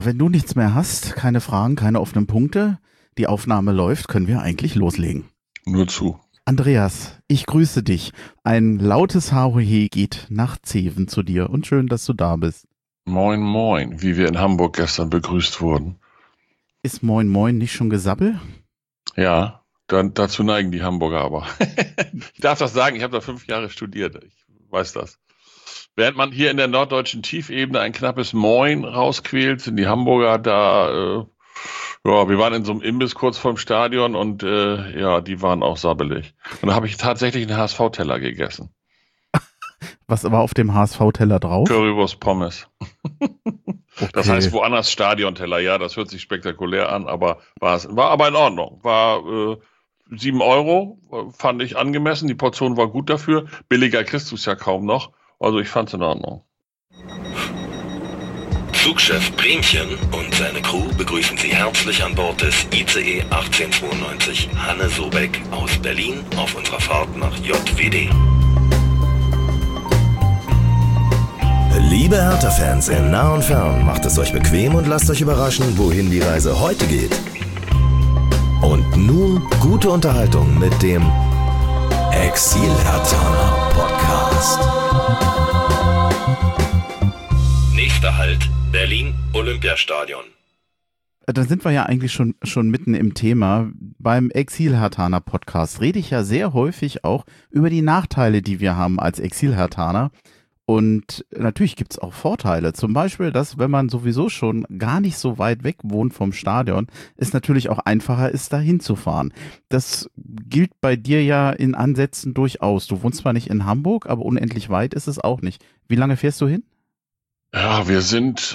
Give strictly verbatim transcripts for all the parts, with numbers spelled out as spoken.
Wenn du nichts mehr hast, keine Fragen, keine offenen Punkte, die Aufnahme läuft, können wir eigentlich loslegen. Nur zu. Andreas, ich grüße dich. Ein lautes Haohe geht nach Zeven zu dir und schön, dass du da bist. Moin, moin, wie wir in Hamburg gestern begrüßt wurden. Ist Moin Moin nicht schon Gesabbel? Ja, dann, dazu neigen die Hamburger aber. Ich darf das sagen, ich habe da fünf Jahre studiert, ich weiß das. Während man hier in der norddeutschen Tiefebene ein knappes Moin rausquält, sind die Hamburger da, äh, ja, wir waren in so einem Imbiss kurz vorm Stadion und äh, ja, die waren auch sabbelig. Und da habe ich tatsächlich einen H S V-Teller gegessen. Was war auf dem H S V-Teller drauf? Currywurst Pommes. Okay. Das heißt woanders Stadionteller, ja, das hört sich spektakulär an, aber war es, war aber in Ordnung. War äh, sieben Euro, fand ich angemessen, die Portion war gut dafür. Billiger kriegst du es ja kaum noch. Also ich fand's in Ordnung. Flugchef Bremchen und seine Crew begrüßen Sie herzlich an Bord des I C E achtzehnhundertzweiundneunzig Hanne Sobeck aus Berlin auf unserer Fahrt nach J W D. Liebe Hertha-Fans in nah und fern, macht es euch bequem und lasst euch überraschen, wohin die Reise heute geht. Und nun gute Unterhaltung mit dem Exil-Hertaner Podcast. Nächster Halt, Berlin Olympiastadion. Da sind wir ja eigentlich schon, schon mitten im Thema. Beim Exil-Hertaner Podcast rede ich ja sehr häufig auch über die Nachteile, die wir haben als Exil-Hertaner. Und natürlich gibt es auch Vorteile. Zum Beispiel, dass wenn man sowieso schon gar nicht so weit weg wohnt vom Stadion, es natürlich auch einfacher ist, da hinzufahren. Das gilt bei dir ja in Ansätzen durchaus. Du wohnst zwar nicht in Hamburg, aber unendlich weit ist es auch nicht. Wie lange fährst du hin? Ja, wir sind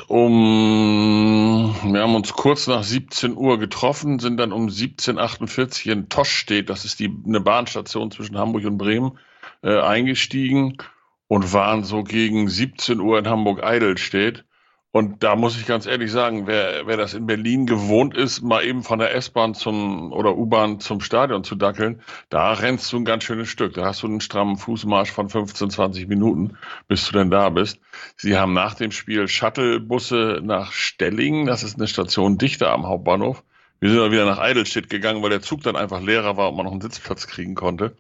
um, wir haben uns kurz nach siebzehn Uhr getroffen, sind dann um siebzehn Uhr achtundvierzig in Toschstedt, das ist die eine Bahnstation zwischen Hamburg und Bremen, äh, eingestiegen. Und waren so gegen siebzehn Uhr in Hamburg-Eidelstedt. Und da muss ich ganz ehrlich sagen, wer, wer das in Berlin gewohnt ist, mal eben von der S-Bahn zum oder U-Bahn zum Stadion zu dackeln, da rennst du ein ganz schönes Stück. Da hast du einen strammen Fußmarsch von fünfzehn, zwanzig Minuten, bis du denn da bist. Sie haben nach dem Spiel Shuttlebusse nach Stellingen, das ist eine Station dichter am Hauptbahnhof. Wir sind dann wieder nach Eidelstedt gegangen, weil der Zug dann einfach leerer war und man noch einen Sitzplatz kriegen konnte.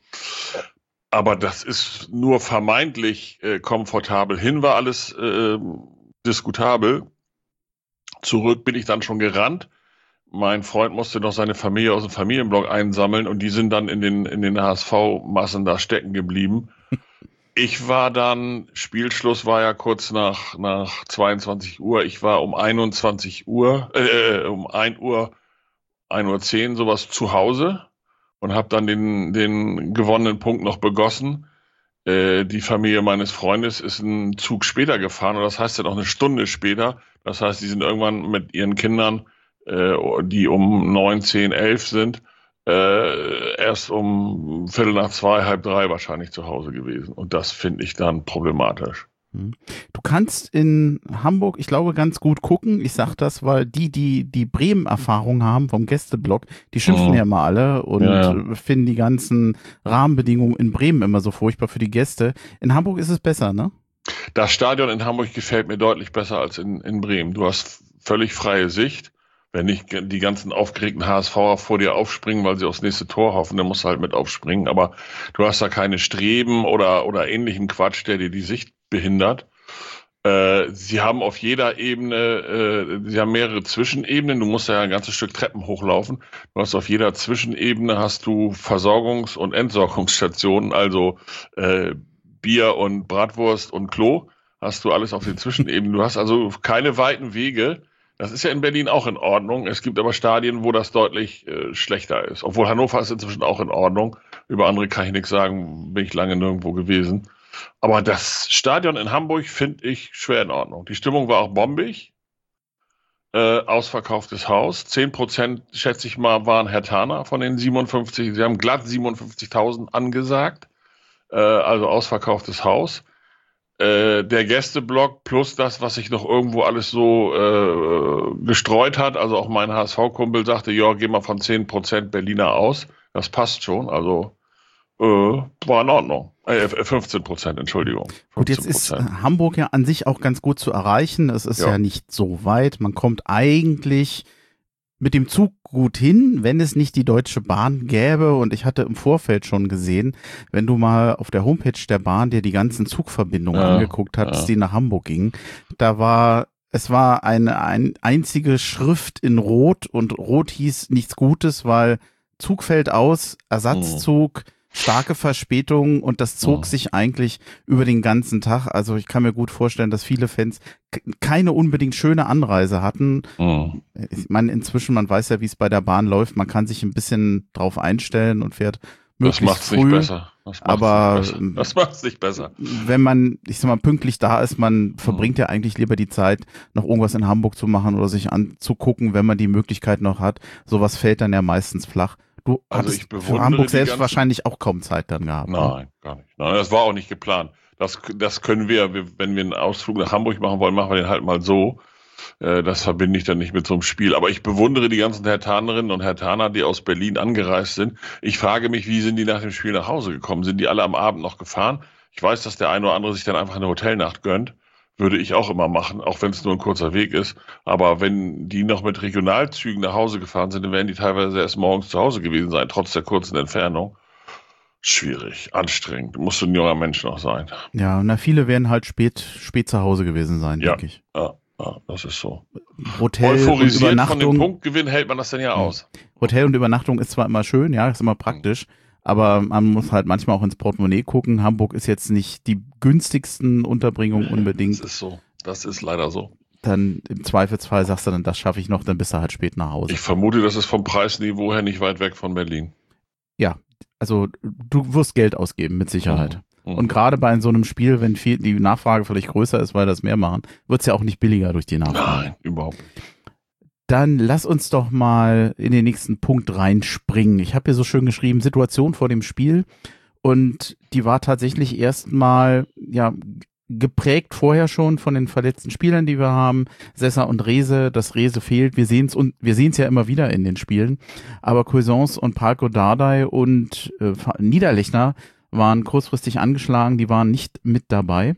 Aber das ist nur vermeintlich äh, komfortabel. Hin war alles äh, diskutabel. Zurück bin ich dann schon gerannt. Mein Freund musste noch seine Familie aus dem Familienblock einsammeln und die sind dann in den, in den H S V-Massen da stecken geblieben. Ich war dann, Spielschluss war ja kurz nach, nach zweiundzwanzig Uhr. Ich war um einundzwanzig Uhr, äh, um ein Uhr, ein Uhr zehn sowas zu Hause. Und habe dann den, den gewonnenen Punkt noch begossen. Äh, die Familie meines Freundes ist einen Zug später gefahren und das heißt dann auch eine Stunde später. Das heißt, die sind irgendwann mit ihren Kindern, äh, die um neun, zehn, elf sind, äh, erst um Viertel nach zwei, halb drei wahrscheinlich zu Hause gewesen. Und das finde ich dann problematisch. Du kannst in Hamburg, ich glaube, ganz gut gucken. Ich sag das, weil die, die die Bremen-Erfahrung haben vom Gästeblock, die schimpfen Mhm. ja immer alle und Ja, ja. finden die ganzen Rahmenbedingungen in Bremen immer so furchtbar für die Gäste. In Hamburg ist es besser, ne? Das Stadion in Hamburg gefällt mir deutlich besser als in, in Bremen. Du hast völlig freie Sicht. Wenn nicht die ganzen aufgeregten H S V'er vor dir aufspringen, weil sie aufs nächste Tor hoffen, dann musst du halt mit aufspringen. Aber du hast da keine Streben oder, oder ähnlichen Quatsch, der dir die Sicht behindert. Äh, sie haben auf jeder Ebene, äh, sie haben mehrere Zwischenebenen. Du musst ja ein ganzes Stück Treppen hochlaufen. Du hast auf jeder Zwischenebene hast du Versorgungs- und Entsorgungsstationen, also äh, Bier und Bratwurst und Klo. Hast du alles auf den Zwischenebenen. Du hast also keine weiten Wege. Das ist ja in Berlin auch in Ordnung. Es gibt aber Stadien, wo das deutlich äh, schlechter ist. Obwohl Hannover ist inzwischen auch in Ordnung. Über andere kann ich nichts sagen, bin ich lange nirgendwo gewesen. Aber das Stadion in Hamburg finde ich schwer in Ordnung. Die Stimmung war auch bombig. Äh, ausverkauftes Haus. zehn Prozent, schätze ich mal, waren Hertaner von den siebenundfünfzig. Sie haben glatt siebenundfünfzigtausend angesagt. Äh, also ausverkauftes Haus. Äh, der Gästeblock plus das, was sich noch irgendwo alles so äh, gestreut hat. Also auch mein H S V-Kumpel sagte, ja, geh mal von zehn Prozent Berliner aus. Das passt schon. Also äh, war in Ordnung. Äh, fünfzehn Prozent, Entschuldigung. Gut, jetzt ist Hamburg ja an sich auch ganz gut zu erreichen. Es ist ja, ja nicht so weit. Man kommt eigentlich mit dem Zug gut hin, wenn es nicht die Deutsche Bahn gäbe. Und ich hatte im Vorfeld schon gesehen, wenn du mal auf der Homepage der Bahn dir die ganzen Zugverbindungen ja, angeguckt hast, ja. die nach Hamburg gingen, da war, es war eine, eine einzige Schrift in Rot und Rot hieß nichts Gutes, weil Zug fällt aus, Ersatzzug, mhm. starke Verspätung und das zog oh. sich eigentlich über den ganzen Tag. Also ich kann mir gut vorstellen, dass viele Fans k- keine unbedingt schöne Anreise hatten. Oh. Ich meine, inzwischen, man weiß ja, wie es bei der Bahn läuft. Man kann sich ein bisschen drauf einstellen und fährt möglichst das macht's früh. Nicht besser. Das aber nicht besser. Das macht's nicht besser. Wenn man, ich sag mal, pünktlich da ist, man oh. verbringt ja eigentlich lieber die Zeit, noch irgendwas in Hamburg zu machen oder sich anzugucken, wenn man die Möglichkeit noch hat. Sowas fällt dann ja meistens flach. Du also hast ich für Hamburg selbst ganzen... wahrscheinlich auch kaum Zeit dann gehabt. Nein, gar nicht. Nein, das war auch nicht geplant. Das, das können wir, wenn wir einen Ausflug nach Hamburg machen wollen, machen wir den halt mal so. Das verbinde ich dann nicht mit so einem Spiel. Aber ich bewundere die ganzen Herthanerinnen und Herthaner, die aus Berlin angereist sind. Ich frage mich, wie sind die nach dem Spiel nach Hause gekommen? Sind die alle am Abend noch gefahren? Ich weiß, dass der eine oder andere sich dann einfach eine Hotelnacht gönnt. Würde ich auch immer machen, auch wenn es nur ein kurzer Weg ist. Aber wenn die noch mit Regionalzügen nach Hause gefahren sind, dann werden die teilweise erst morgens zu Hause gewesen sein, trotz der kurzen Entfernung. Schwierig, anstrengend. Musst du ein junger Mensch noch sein. Ja, na viele werden halt spät, spät zu Hause gewesen sein, ja, denke ich. Ja, ja, das ist so. Hotel Euphorisiert und Übernachtung. Von dem Punktgewinn hält man das dann ja aus. Hotel und Übernachtung ist zwar immer schön, ja, ist immer praktisch. Mhm. Aber man muss halt manchmal auch ins Portemonnaie gucken. Hamburg ist jetzt nicht die günstigsten Unterbringungen unbedingt. Das ist so. Das ist leider so. Dann im Zweifelsfall sagst du dann, das schaffe ich noch, dann bist du halt spät nach Hause. Ich vermute, das ist vom Preisniveau her nicht weit weg von Berlin. Ja, also du wirst Geld ausgeben, mit Sicherheit. Mhm. Mhm. Und gerade bei so einem Spiel, wenn viel, die Nachfrage vielleicht größer ist, weil das mehr machen, wird es ja auch nicht billiger durch die Nachfrage. Nein, überhaupt nicht. Dann lass uns doch mal in den nächsten Punkt reinspringen. Ich habe hier so schön geschrieben, Situation vor dem Spiel. Und die war tatsächlich erstmal, ja, geprägt vorher schon von den verletzten Spielern, die wir haben. Sessa und Rehse, dass Rehse fehlt. Wir sehen es und wir sehen es ja immer wieder in den Spielen. Aber Cuisance und Parko Dardai und äh, Niederlechner waren kurzfristig angeschlagen. Die waren nicht mit dabei.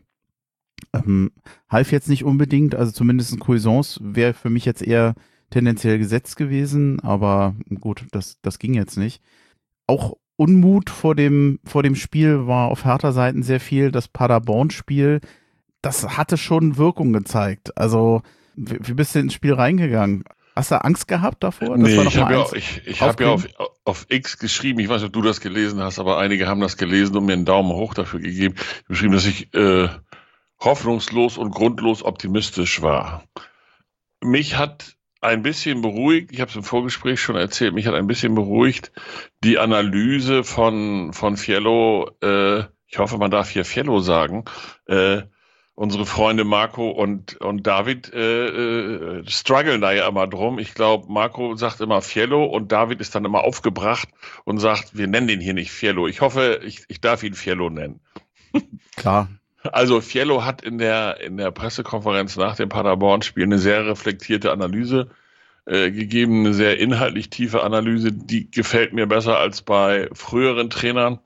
Ähm, half jetzt nicht unbedingt. Also zumindest Cuisance wäre für mich jetzt eher tendenziell gesetzt gewesen, aber gut, das, das ging jetzt nicht. Auch Unmut vor dem, vor dem Spiel war auf Hertha-Seiten sehr viel. Das Paderborn-Spiel, das hatte schon Wirkung gezeigt. Also, wie, wie bist du ins Spiel reingegangen? Hast du Angst gehabt davor? Nee, ich habe ja, ich, ich hab ja auf, auf X geschrieben, ich weiß nicht, ob du das gelesen hast, aber einige haben das gelesen und mir einen Daumen hoch dafür gegeben. Ich habe geschrieben, dass ich äh, hoffnungslos und grundlos optimistisch war. Mich hat ein bisschen beruhigt, ich habe es im Vorgespräch schon erzählt, mich hat ein bisschen beruhigt die Analyse von von Fiello, äh, ich hoffe, man darf hier Fiello sagen, äh, unsere Freunde Marco und und David äh, äh, strugglen da ja immer drum. Ich glaube, Marco sagt immer Fiello und David ist dann immer aufgebracht und sagt, wir nennen den hier nicht Fiello. Ich hoffe, ich, ich darf ihn Fiello nennen. Klar. Also Fiello hat in der in der Pressekonferenz nach dem Paderborn-Spiel eine sehr reflektierte Analyse äh, gegeben, eine sehr inhaltlich tiefe Analyse, die gefällt mir besser als bei früheren Trainern.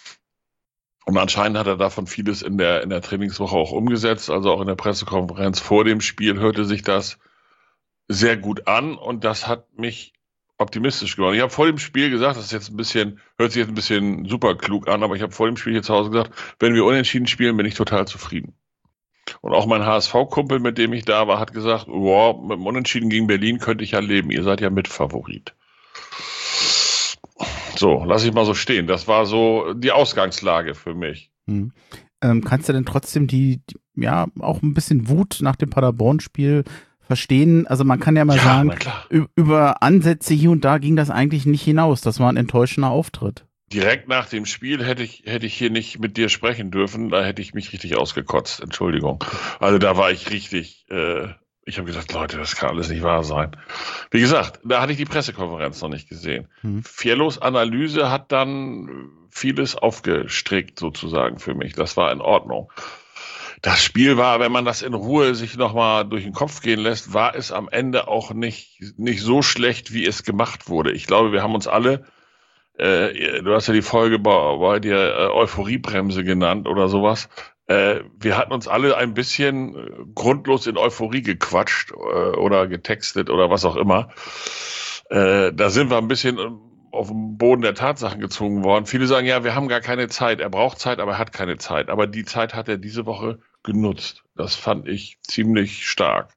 Und anscheinend hat er davon vieles in der in der Trainingswoche auch umgesetzt, also auch in der Pressekonferenz vor dem Spiel hörte sich das sehr gut an und das hat mich optimistisch geworden. Ich habe vor dem Spiel gesagt, das ist jetzt ein bisschen, hört sich jetzt ein bisschen super klug an, aber ich habe vor dem Spiel hier zu Hause gesagt, wenn wir unentschieden spielen, bin ich total zufrieden. Und auch mein H S V-Kumpel, mit dem ich da war, hat gesagt, wow, mit dem Unentschieden gegen Berlin könnte ich ja leben. Ihr seid ja Mitfavorit. So, lass ich mal so stehen. Das war so die Ausgangslage für mich. Hm. Ähm, kannst du denn trotzdem die, die, ja, auch ein bisschen Wut nach dem Paderborn-Spiel verstehen? Also man kann ja mal ja, sagen, über Ansätze hier und da ging das eigentlich nicht hinaus. Das war ein enttäuschender Auftritt. Direkt nach dem Spiel hätte ich, hätte ich hier nicht mit dir sprechen dürfen. Da hätte ich mich richtig ausgekotzt. Entschuldigung. Also da war ich richtig, äh, ich habe gesagt, Leute, das kann alles nicht wahr sein. Wie gesagt, da hatte ich die Pressekonferenz noch nicht gesehen. Mhm. Fiellos Analyse hat dann vieles aufgestrickt sozusagen für mich. Das war in Ordnung. Das Spiel war, wenn man das in Ruhe sich nochmal durch den Kopf gehen lässt, war es am Ende auch nicht, nicht so schlecht, wie es gemacht wurde. Ich glaube, wir haben uns alle äh, du hast ja die Folge bei, bei dir äh, Euphoriebremse genannt oder sowas. Äh, wir hatten uns alle ein bisschen äh, grundlos in Euphorie gequatscht äh, oder getextet oder was auch immer. Äh, da sind wir ein bisschen äh, auf den Boden der Tatsachen gezwungen worden. Viele sagen, ja, wir haben gar keine Zeit. Er braucht Zeit, aber er hat keine Zeit. Aber die Zeit hat er diese Woche genutzt. Das fand ich ziemlich stark.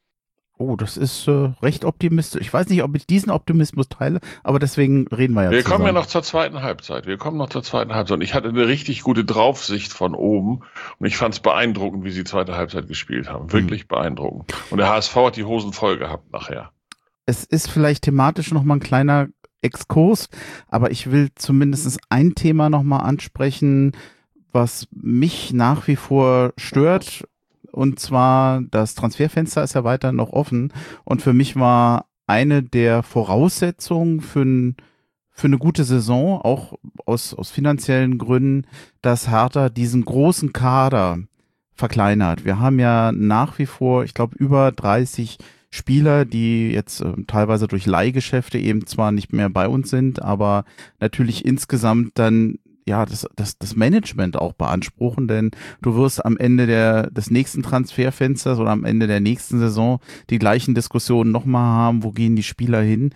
Oh, das ist äh, recht optimistisch. Ich weiß nicht, ob ich diesen Optimismus teile, aber deswegen reden wir ja Wir zusammen. kommen ja noch zur zweiten Halbzeit. Wir kommen noch zur zweiten Halbzeit. Und ich hatte eine richtig gute Draufsicht von oben. Und ich fand es beeindruckend, wie sie die zweite Halbzeit gespielt haben. Wirklich hm. beeindruckend. Und der H S V hat die Hosen voll gehabt nachher. Es ist vielleicht thematisch nochmal ein kleiner Exkurs, aber ich will zumindest ein Thema nochmal ansprechen, was mich nach wie vor stört. Und zwar, das Transferfenster ist ja weiter noch offen. Und für mich war eine der Voraussetzungen für, ein, für eine gute Saison, auch aus, aus finanziellen Gründen, dass Hertha diesen großen Kader verkleinert. Wir haben ja nach wie vor, ich glaube, über dreißig Spieler, die jetzt äh, teilweise durch Leihgeschäfte eben zwar nicht mehr bei uns sind, aber natürlich insgesamt dann ja, das, das, das Management auch beanspruchen, denn du wirst am Ende der, des nächsten Transferfensters oder am Ende der nächsten Saison die gleichen Diskussionen nochmal haben, wo gehen die Spieler hin.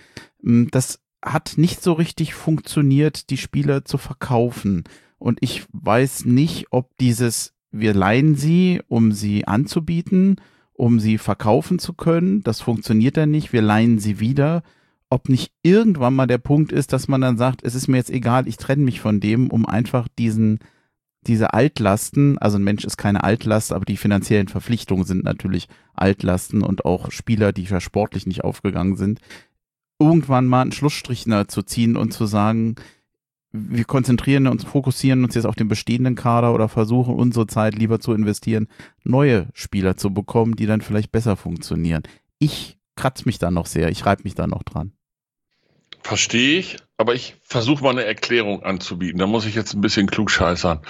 Das hat nicht so richtig funktioniert, die Spieler zu verkaufen. Und ich weiß nicht, ob dieses, wir leihen sie, um sie anzubieten, um sie verkaufen zu können, das funktioniert dann nicht, wir leihen sie wieder, ob nicht irgendwann mal der Punkt ist, dass man dann sagt, es ist mir jetzt egal, ich trenne mich von dem, um einfach diesen, diese Altlasten, also ein Mensch ist keine Altlast, aber die finanziellen Verpflichtungen sind natürlich Altlasten und auch Spieler, die ja sportlich nicht aufgegangen sind, irgendwann mal einen Schlussstrich zu ziehen und zu sagen, wir konzentrieren uns, fokussieren uns jetzt auf den bestehenden Kader oder versuchen unsere Zeit lieber zu investieren, neue Spieler zu bekommen, die dann vielleicht besser funktionieren. Ich kratze mich da noch sehr, ich reibe mich da noch dran. Verstehe ich, aber ich versuche mal eine Erklärung anzubieten. Da muss ich jetzt ein bisschen klugscheißern.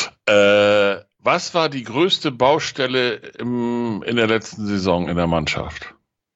Äh, was war die größte Baustelle im, in der letzten Saison in der Mannschaft?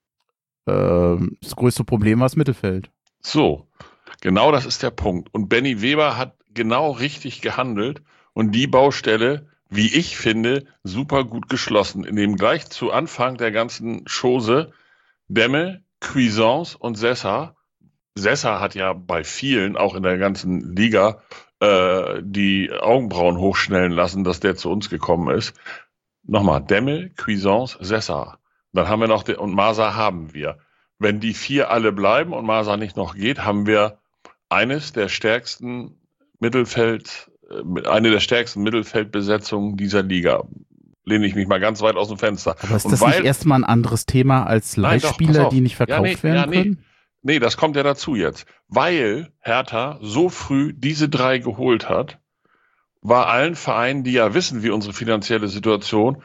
Ähm, das größte Problem war das Mittelfeld. So, genau das ist der Punkt. Und Benny Weber hat genau richtig gehandelt und die Baustelle, wie ich finde, super gut geschlossen, indem gleich zu Anfang der ganzen Chose Demme, Cuisance und Sessa. Sessa hat ja bei vielen, auch in der ganzen Liga, äh, die Augenbrauen hochschnellen lassen, dass der zu uns gekommen ist. Nochmal, Demme, Cuisance, Sessa. Dann haben wir noch, den, und Masa haben wir. Wenn die vier alle bleiben und Masa nicht noch geht, haben wir eines der stärksten Mittelfeld, äh, eine der stärksten Mittelfeldbesetzungen dieser Liga. Lehne ich mich mal ganz weit aus dem Fenster. Aber ist und das weil, nicht erstmal ein anderes Thema als Leihspieler, die nicht verkauft ja, nee, werden ja, nee. können? Nee, das kommt ja dazu jetzt. Weil Hertha so früh diese drei geholt hat, war allen Vereinen, die ja wissen, wie unsere finanzielle Situation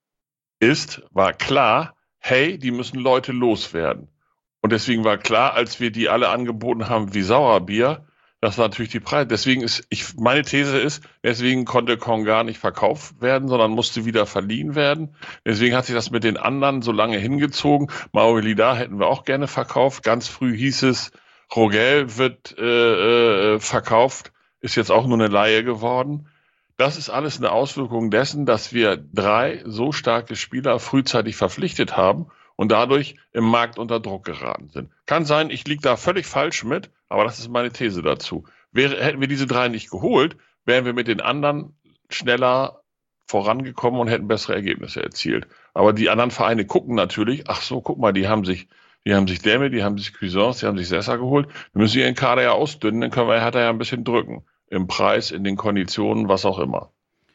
ist, war klar, hey, die müssen Leute loswerden. Und deswegen war klar, als wir die alle angeboten haben wie Sauerbier, das war natürlich die Preise. Deswegen ist, ich, meine These ist, deswegen konnte Konga nicht verkauft werden, sondern musste wieder verliehen werden. Deswegen hat sich das mit den anderen so lange hingezogen. Mauro Lida hätten wir auch gerne verkauft. Ganz früh hieß es, Rogel wird äh, äh, verkauft, ist jetzt auch nur eine Laie geworden. Das ist alles eine Auswirkung dessen, dass wir drei so starke Spieler frühzeitig verpflichtet haben und dadurch im Markt unter Druck geraten sind. Kann sein, ich liege da völlig falsch mit, aber das ist meine These dazu. Wäre, hätten wir diese drei nicht geholt, wären wir mit den anderen schneller vorangekommen und hätten bessere Ergebnisse erzielt. Aber die anderen Vereine gucken natürlich, ach so, guck mal, die haben sich, die haben sich Demme, die haben sich Cuisance, die haben sich Sessa geholt. Wir müssen ihren Kader ja ausdünnen, dann können wir Hertha ja ein bisschen drücken. Im Preis, in den Konditionen, was auch immer.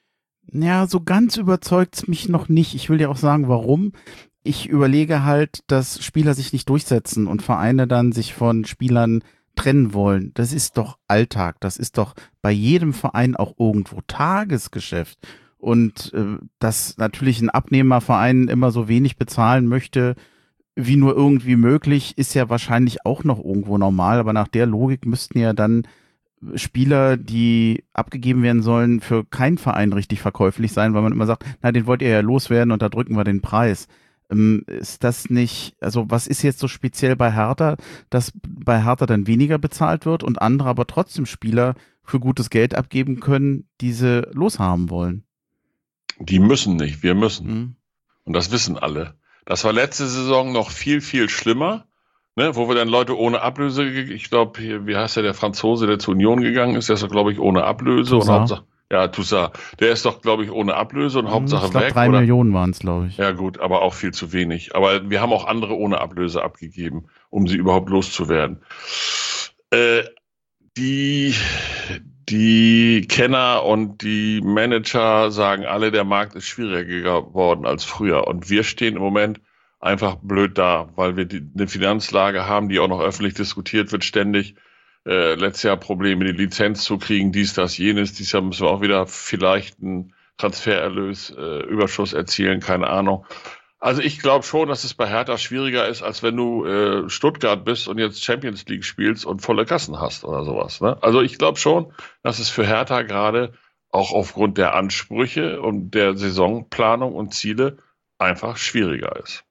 Ja, so ganz überzeugt's mich noch nicht. Ich will dir auch sagen, warum. Ich überlege halt, dass Spieler sich nicht durchsetzen und Vereine dann sich von Spielern trennen wollen. Das ist doch Alltag. Das ist doch bei jedem Verein auch irgendwo Tagesgeschäft. Und äh, dass natürlich ein Abnehmerverein immer so wenig bezahlen möchte, wie nur irgendwie möglich, ist ja wahrscheinlich auch noch irgendwo normal. Aber nach der Logik müssten ja dann Spieler, die abgegeben werden sollen, für keinen Verein richtig verkäuflich sein, weil man immer sagt, na, den wollt ihr ja loswerden und da drücken wir den Preis. Ähm, ist das nicht, also was ist jetzt so speziell bei Hertha, dass bei Hertha dann weniger bezahlt wird und andere aber trotzdem Spieler für gutes Geld abgeben können, die sie loshaben wollen? Die müssen nicht, wir müssen. Mhm. Und das wissen alle. Das war letzte Saison noch viel, viel schlimmer, ne, wo wir dann Leute ohne Ablöse, ich glaube, wie heißt der, der Franzose, der zur Union gegangen ist, der ist doch, glaube ich, ohne Ablöse. Toussaint. Und Hauptsache, ja, Toussaint. Der ist doch, glaube ich, ohne Ablöse und Hauptsache ich glaub, weg. Drei oder? Millionen waren es, glaube ich. Ja gut, aber auch viel zu wenig. Aber wir haben auch andere ohne Ablöse abgegeben, um sie überhaupt loszuwerden. Äh, die, die Kenner und die Manager sagen alle, der Markt ist schwieriger geworden als früher. Und wir stehen im Moment einfach blöd da, weil wir die, eine Finanzlage haben, die auch noch öffentlich diskutiert wird ständig. Äh, letztes Jahr Probleme, die Lizenz zu kriegen, dies, das, jenes. Dieses Jahr müssen wir auch wieder vielleicht einen Transfererlös, äh, Überschuss erzielen, keine Ahnung. Also ich glaube schon, dass es bei Hertha schwieriger ist, als wenn du äh, Stuttgart bist und jetzt Champions League spielst und volle Kassen hast oder sowas. Ne? Also ich glaube schon, dass es für Hertha gerade auch aufgrund der Ansprüche und der Saisonplanung und Ziele einfach schwieriger ist.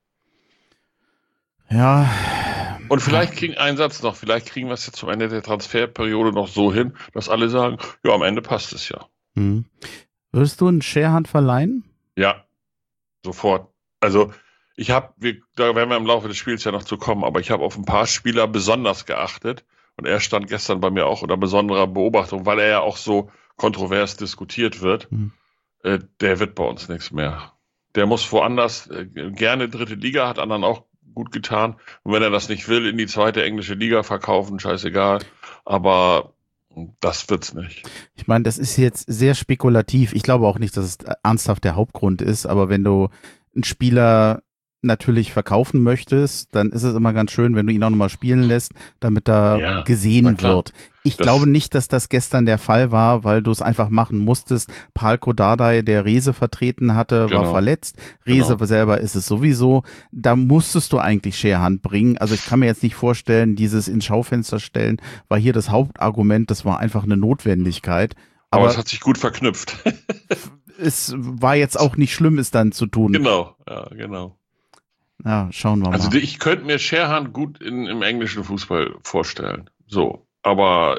Ja. Und vielleicht kriegen einen Satz noch, vielleicht kriegen wir es jetzt zum Ende der Transferperiode noch so hin, dass alle sagen, ja, am Ende passt es ja. Hm. Würdest du einen Scherhand verleihen? Ja, sofort. Also ich habe, da werden wir im Laufe des Spiels ja noch zu kommen, aber ich habe auf ein paar Spieler besonders geachtet und er stand gestern bei mir auch unter besonderer Beobachtung, weil er ja auch so kontrovers diskutiert wird. Hm. Äh, der wird bei uns nichts mehr. Der muss woanders, äh, gerne dritte Liga, hat anderen auch gut getan. Und wenn er das nicht will, in die zweite englische Liga verkaufen, scheißegal. Aber das wird's nicht. Ich meine, das ist jetzt sehr spekulativ. Ich glaube auch nicht, dass es ernsthaft der Hauptgrund ist. Aber wenn du einen Spieler natürlich verkaufen möchtest, dann ist es immer ganz schön, wenn du ihn auch nochmal spielen lässt, damit er ja, gesehen wird. Ich das glaube nicht, dass das gestern der Fall war, weil du es einfach machen musstest. Palko Dardai, der Rehse vertreten hatte, genau. war verletzt. Rehse genau. selber ist es sowieso. Da musstest du eigentlich Scherhand bringen. Also ich kann mir jetzt nicht vorstellen, dieses ins Schaufenster stellen war hier das Hauptargument. Das war einfach eine Notwendigkeit. Aber, Aber es hat sich gut verknüpft. Es war jetzt auch nicht schlimm, es dann zu tun. Genau, ja, genau. Ja, schauen wir mal. Also ich könnte mir Scherhand gut in, im englischen Fußball vorstellen. So, aber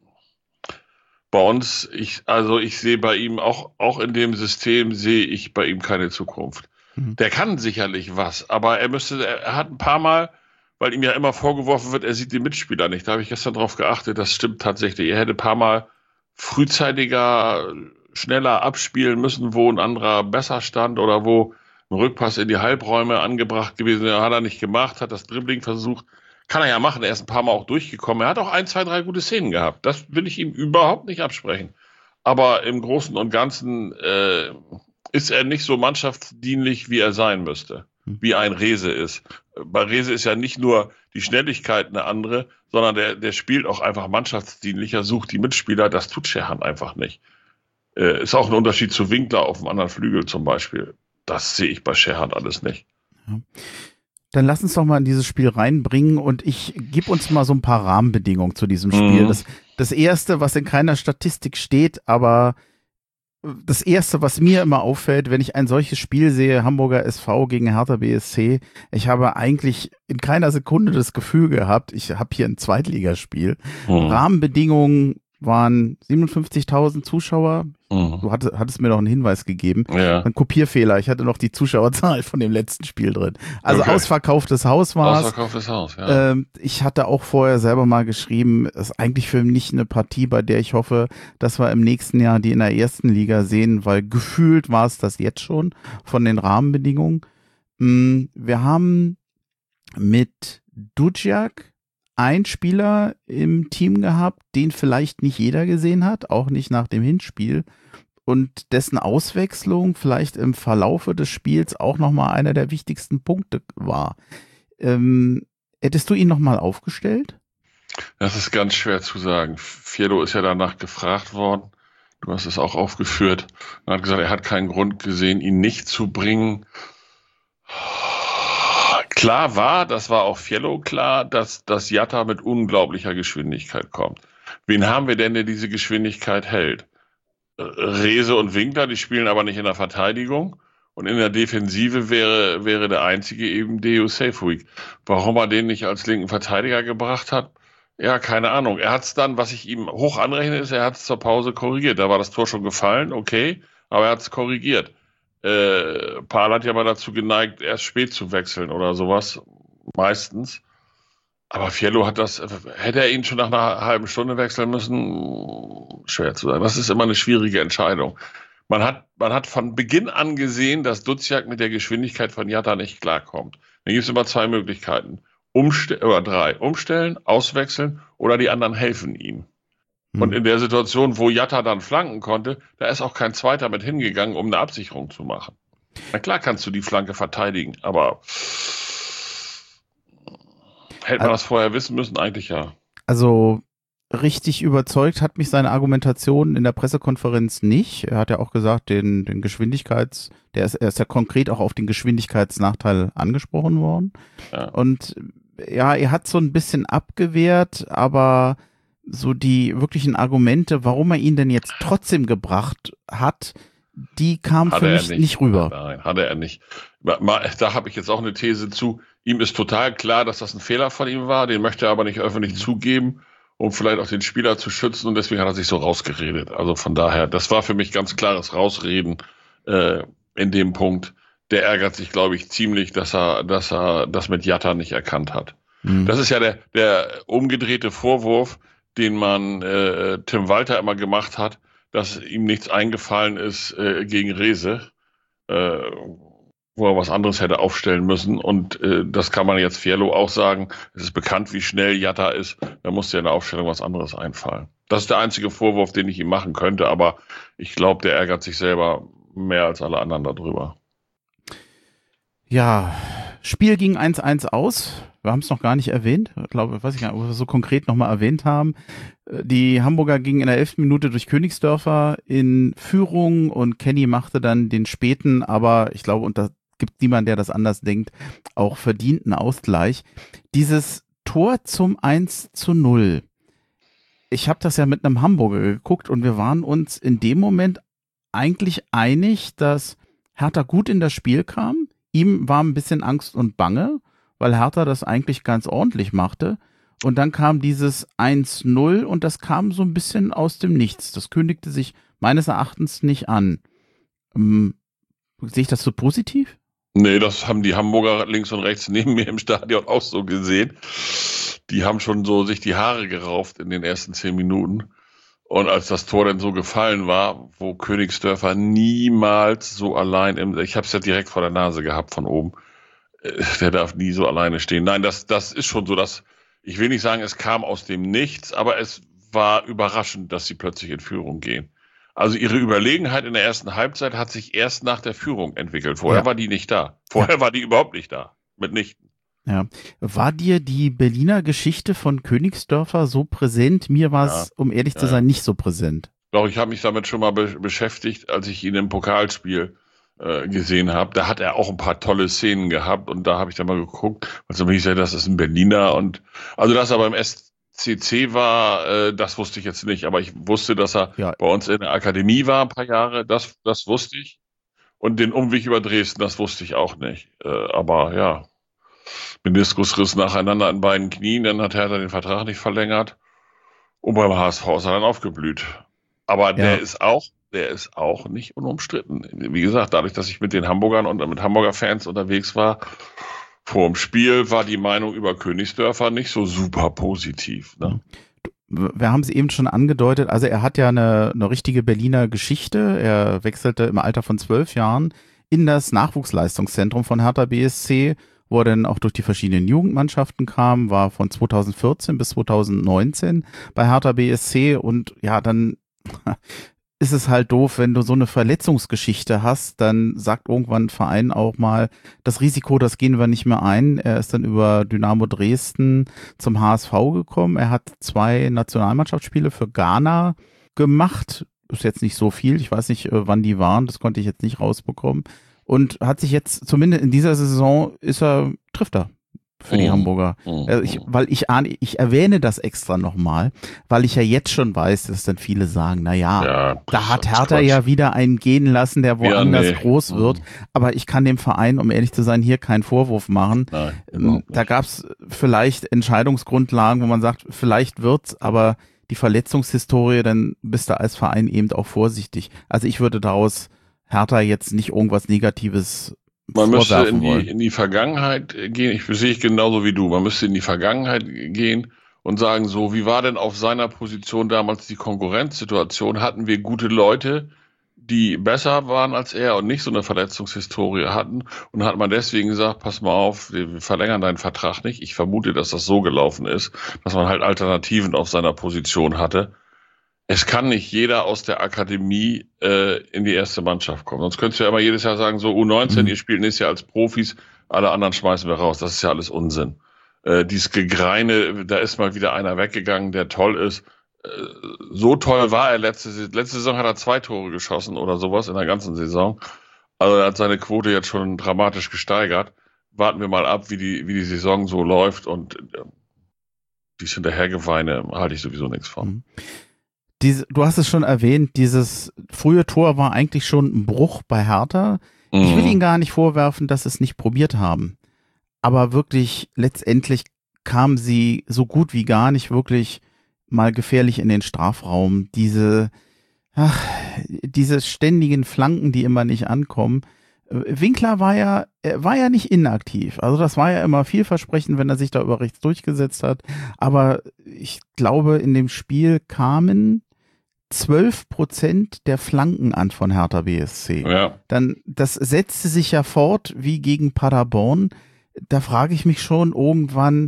bei uns, ich, also ich sehe bei ihm auch, auch in dem System sehe ich bei ihm keine Zukunft. Mhm. Der kann sicherlich was, aber er müsste, er hat ein paar Mal, weil ihm ja immer vorgeworfen wird, er sieht die Mitspieler nicht. Da habe ich gestern drauf geachtet, das stimmt tatsächlich. Er hätte ein paar Mal frühzeitiger, schneller abspielen müssen, wo ein anderer besser stand oder wo ein Rückpass in die Halbräume angebracht gewesen. Ja, hat er nicht gemacht, hat das Dribbling versucht. Kann er ja machen, er ist ein paar Mal auch durchgekommen. Er hat auch ein, zwei, drei gute Szenen gehabt. Das will ich ihm überhaupt nicht absprechen. Aber im Großen und Ganzen äh, ist er nicht so mannschaftsdienlich, wie er sein müsste. Wie ein Rehse ist. Bei Rehse ist ja nicht nur die Schnelligkeit eine andere, sondern der, der spielt auch einfach mannschaftsdienlicher, sucht die Mitspieler. Das tut Scherhand einfach nicht. Äh, ist auch ein Unterschied zu Winkler auf dem anderen Flügel zum Beispiel. Das sehe ich bei Scherhand alles nicht. Ja. Dann lass uns doch mal in dieses Spiel reinbringen und ich gebe uns mal so ein paar Rahmenbedingungen zu diesem Spiel. Mhm. Das, das erste, was in keiner Statistik steht, aber das erste, was mir immer auffällt, wenn ich ein solches Spiel sehe, Hamburger S V gegen Hertha B S C, ich habe eigentlich in keiner Sekunde das Gefühl gehabt, ich habe hier ein Zweitligaspiel. Mhm. Rahmenbedingungen waren siebenundfünfzigtausend Zuschauer. Mhm. Du hattest, hattest mir noch einen Hinweis gegeben. Ja. Ein Kopierfehler. Ich hatte noch die Zuschauerzahl von dem letzten Spiel drin. Also okay. Ausverkauftes Haus war es. Ausverkauftes Haus, ja. Ähm, ich hatte auch vorher selber mal geschrieben, es ist eigentlich für mich eine Partie, bei der ich hoffe, dass wir im nächsten Jahr die in der ersten Liga sehen, weil gefühlt war es das jetzt schon von den Rahmenbedingungen. Wir haben mit Duciak ein Spieler im Team gehabt, den vielleicht nicht jeder gesehen hat, auch nicht nach dem Hinspiel und dessen Auswechslung vielleicht im Verlaufe des Spiels auch nochmal einer der wichtigsten Punkte war. Ähm, hättest du ihn nochmal aufgestellt? Das ist ganz schwer zu sagen. Fiello ist ja danach gefragt worden. Du hast es auch aufgeführt. Er hat gesagt, er hat keinen Grund gesehen, ihn nicht zu bringen. Klar war, das war auch Fiello klar, dass das Jatta mit unglaublicher Geschwindigkeit kommt. Wen haben wir denn, der diese Geschwindigkeit hält? Rehse und Winkler, die spielen aber nicht in der Verteidigung Und in der Defensive wäre, wäre der einzige eben Deo Seyfuig. Warum er den nicht als linken Verteidiger gebracht hat, ja, keine Ahnung. Er hat es dann, was ich ihm hoch anrechne, ist, er hat es zur Pause korrigiert. Da war das Tor schon gefallen, okay, aber er hat es korrigiert. Äh, Paul hat ja mal dazu geneigt, erst spät zu wechseln oder sowas, meistens. Aber Fiello hat das, hätte er ihn schon nach einer halben Stunde wechseln müssen, schwer zu sagen. Das ist immer eine schwierige Entscheidung. Man hat, man hat von Beginn an gesehen, dass Duziak mit der Geschwindigkeit von Jatta nicht klarkommt. Dann gibt es immer zwei Möglichkeiten. Umste- oder drei. Umstellen, auswechseln oder die anderen helfen ihm. Hm. Und in der Situation, wo Jatta dann flanken konnte, da ist auch kein Zweiter mit hingegangen, um eine Absicherung zu machen. Na klar kannst du die Flanke verteidigen, aber hätte man das vorher wissen müssen? Eigentlich ja. Also richtig überzeugt hat mich seine Argumentation in der Pressekonferenz nicht. Er hat ja auch gesagt, den, den Geschwindigkeits, der ist, er ist ja konkret auch auf den Geschwindigkeitsnachteil angesprochen worden. Ja. Und ja, er hat so ein bisschen abgewehrt, aber so die wirklichen Argumente, warum er ihn denn jetzt trotzdem gebracht hat, die kamen für mich nicht. nicht rüber. Nein, hatte er nicht. Da habe ich jetzt auch eine These zu. Ihm ist total klar, dass das ein Fehler von ihm war, den möchte er aber nicht öffentlich mhm. zugeben, um vielleicht auch den Spieler zu schützen, und deswegen hat er sich so rausgeredet. Also von daher, das war für mich ganz klares Rausreden äh, in dem Punkt. Der ärgert sich, glaube ich, ziemlich, dass er, dass er das mit Jatta nicht erkannt hat. Mhm. Das ist ja der, der umgedrehte Vorwurf, den man äh, Tim Walter immer gemacht hat, dass ihm nichts eingefallen ist äh, gegen Rehse, äh, wo er was anderes hätte aufstellen müssen. Und äh, das kann man jetzt Fiello auch sagen. Es ist bekannt, wie schnell Jatta ist. Da musste ja in der Aufstellung was anderes einfallen. Das ist der einzige Vorwurf, den ich ihm machen könnte. Aber ich glaube, der ärgert sich selber mehr als alle anderen darüber. Ja, Spiel ging eins eins aus. Wir haben es noch gar nicht erwähnt. Ich glaube, weiß ich gar nicht, ob wir es so konkret nochmal erwähnt haben. Die Hamburger gingen in der elften Minute durch Königsdörfer in Führung und Kenny machte dann den späten, aber ich glaube, und da gibt niemand, der das anders denkt, auch verdienten Ausgleich. Dieses Tor zum eins zu null. Ich habe das ja mit einem Hamburger geguckt und wir waren uns in dem Moment eigentlich einig, dass Hertha gut in das Spiel kam. Ihm war ein bisschen Angst und Bange, weil Hertha das eigentlich ganz ordentlich machte. Und dann kam dieses eins null und das kam so ein bisschen aus dem Nichts. Das kündigte sich meines Erachtens nicht an. Ähm, sehe ich das so positiv? Nee, das haben die Hamburger links und rechts neben mir im Stadion auch so gesehen. Die haben schon so sich die Haare gerauft in den ersten zehn Minuten. Und als das Tor dann so gefallen war, wo Königsdörfer niemals so allein im, ich habe es ja direkt vor der Nase gehabt von oben, der darf nie so alleine stehen. Nein, das, das ist schon so, dass, ich will nicht sagen, es kam aus dem Nichts, aber es war überraschend, dass sie plötzlich in Führung gehen. Also ihre Überlegenheit in der ersten Halbzeit hat sich erst nach der Führung entwickelt. Vorher ja. war die nicht da. Vorher ja. war die überhaupt nicht da. Mitnichten. Ja. War dir die Berliner Geschichte von Königsdörfer so präsent? Mir war es, ja. um ehrlich zu sein, ja. nicht so präsent. Doch, ich habe mich damit schon mal be- beschäftigt, als ich ihn im Pokalspiel äh, gesehen habe. Da hat er auch ein paar tolle Szenen gehabt und da habe ich dann mal geguckt, was also ich sage, das ist ein Berliner und also dass er beim S C C war, äh, das wusste ich jetzt nicht, aber ich wusste, dass er ja. bei uns in der Akademie war ein paar Jahre, das, das wusste ich. Und den Umweg über Dresden, das wusste ich auch nicht. Äh, aber ja, Meniskusriss nacheinander an beiden Knien, dann hat Hertha den Vertrag nicht verlängert und beim H S V ist er dann aufgeblüht. Aber ja. der ist auch, der ist auch nicht unumstritten. Wie gesagt, dadurch, dass ich mit den Hamburgern und mit Hamburger Fans unterwegs war, vor dem Spiel war die Meinung über Königsdörfer nicht so super positiv. Ne? Wir haben es eben schon angedeutet, also er hat ja eine, eine richtige Berliner Geschichte. Er wechselte im Alter von zwölf Jahren in das Nachwuchsleistungszentrum von Hertha B S C, wo er dann auch durch die verschiedenen Jugendmannschaften kam, war von zweitausendvierzehn bis zweitausendneunzehn bei Hertha B S C und ja, dann ist es halt doof, wenn du so eine Verletzungsgeschichte hast, dann sagt irgendwann ein Verein auch mal, das Risiko, das gehen wir nicht mehr ein. Er ist dann über Dynamo Dresden zum H S V gekommen. Er hat zwei Nationalmannschaftsspiele für Ghana gemacht. Ist jetzt nicht so viel. Ich weiß nicht, wann die waren. Das konnte ich jetzt nicht rausbekommen. Und hat sich jetzt, zumindest in dieser Saison, ist er, trifft er. für die Mhm. Hamburger. Mhm. Also ich, weil ich ahne, ich erwähne das extra nochmal, weil ich ja jetzt schon weiß, dass dann viele sagen, na ja, Ja, da hat das ist Hertha Quatsch. ja wieder einen gehen lassen, der woanders nee. groß wird. Mhm. Aber ich kann dem Verein, um ehrlich zu sein, hier keinen Vorwurf machen. Nein, Ähm, überhaupt Da nicht. gab es vielleicht Entscheidungsgrundlagen, wo man sagt, vielleicht wird's, aber die Verletzungshistorie, dann bist du als Verein eben auch vorsichtig. Also ich würde daraus Hertha jetzt nicht irgendwas Negatives Man müsste vorwerfen in die, wollen. in die Vergangenheit gehen, ich sehe ich genauso wie du, man müsste in die Vergangenheit gehen und sagen, so, wie war denn auf seiner Position damals die Konkurrenzsituation? Hatten wir gute Leute, die besser waren als er und nicht so eine Verletzungshistorie hatten? Und hat man deswegen gesagt, pass mal auf, wir verlängern deinen Vertrag nicht? Ich vermute, dass das so gelaufen ist, dass man halt Alternativen auf seiner Position hatte. Es kann nicht jeder aus der Akademie äh, in die erste Mannschaft kommen. Sonst könntest du ja immer jedes Jahr sagen, so U neunzehn, Mhm. ihr spielt nächstes Jahr als Profis, alle anderen schmeißen wir raus. Das ist ja alles Unsinn. Äh, dieses Gegreine, da ist mal wieder einer weggegangen, der toll ist. Äh, so toll war er letzte Saison. Letzte Saison hat er zwei Tore geschossen oder sowas in der ganzen Saison. Also er hat seine Quote jetzt schon dramatisch gesteigert. Warten wir mal ab, wie die, wie die Saison so läuft, und äh, dies Hinterhergeweine halte ich sowieso nichts von. Mhm. Diese, du hast es schon erwähnt, dieses frühe Tor war eigentlich schon ein Bruch bei Hertha. Ich will Mhm. ihnen gar nicht vorwerfen, dass sie es nicht probiert haben. Aber wirklich, letztendlich kamen sie so gut wie gar nicht wirklich mal gefährlich in den Strafraum. Diese, ach, diese ständigen Flanken, die immer nicht ankommen. Äh, Winkler war ja, er war ja nicht inaktiv. Also das war ja immer vielversprechend, wenn er sich da über rechts durchgesetzt hat. Aber ich glaube, in dem Spiel kamen zwölf Prozent der Flanken an von Hertha B S C. Ja. Dann, das setzte sich ja fort wie gegen Paderborn. Da frage ich mich schon, irgendwann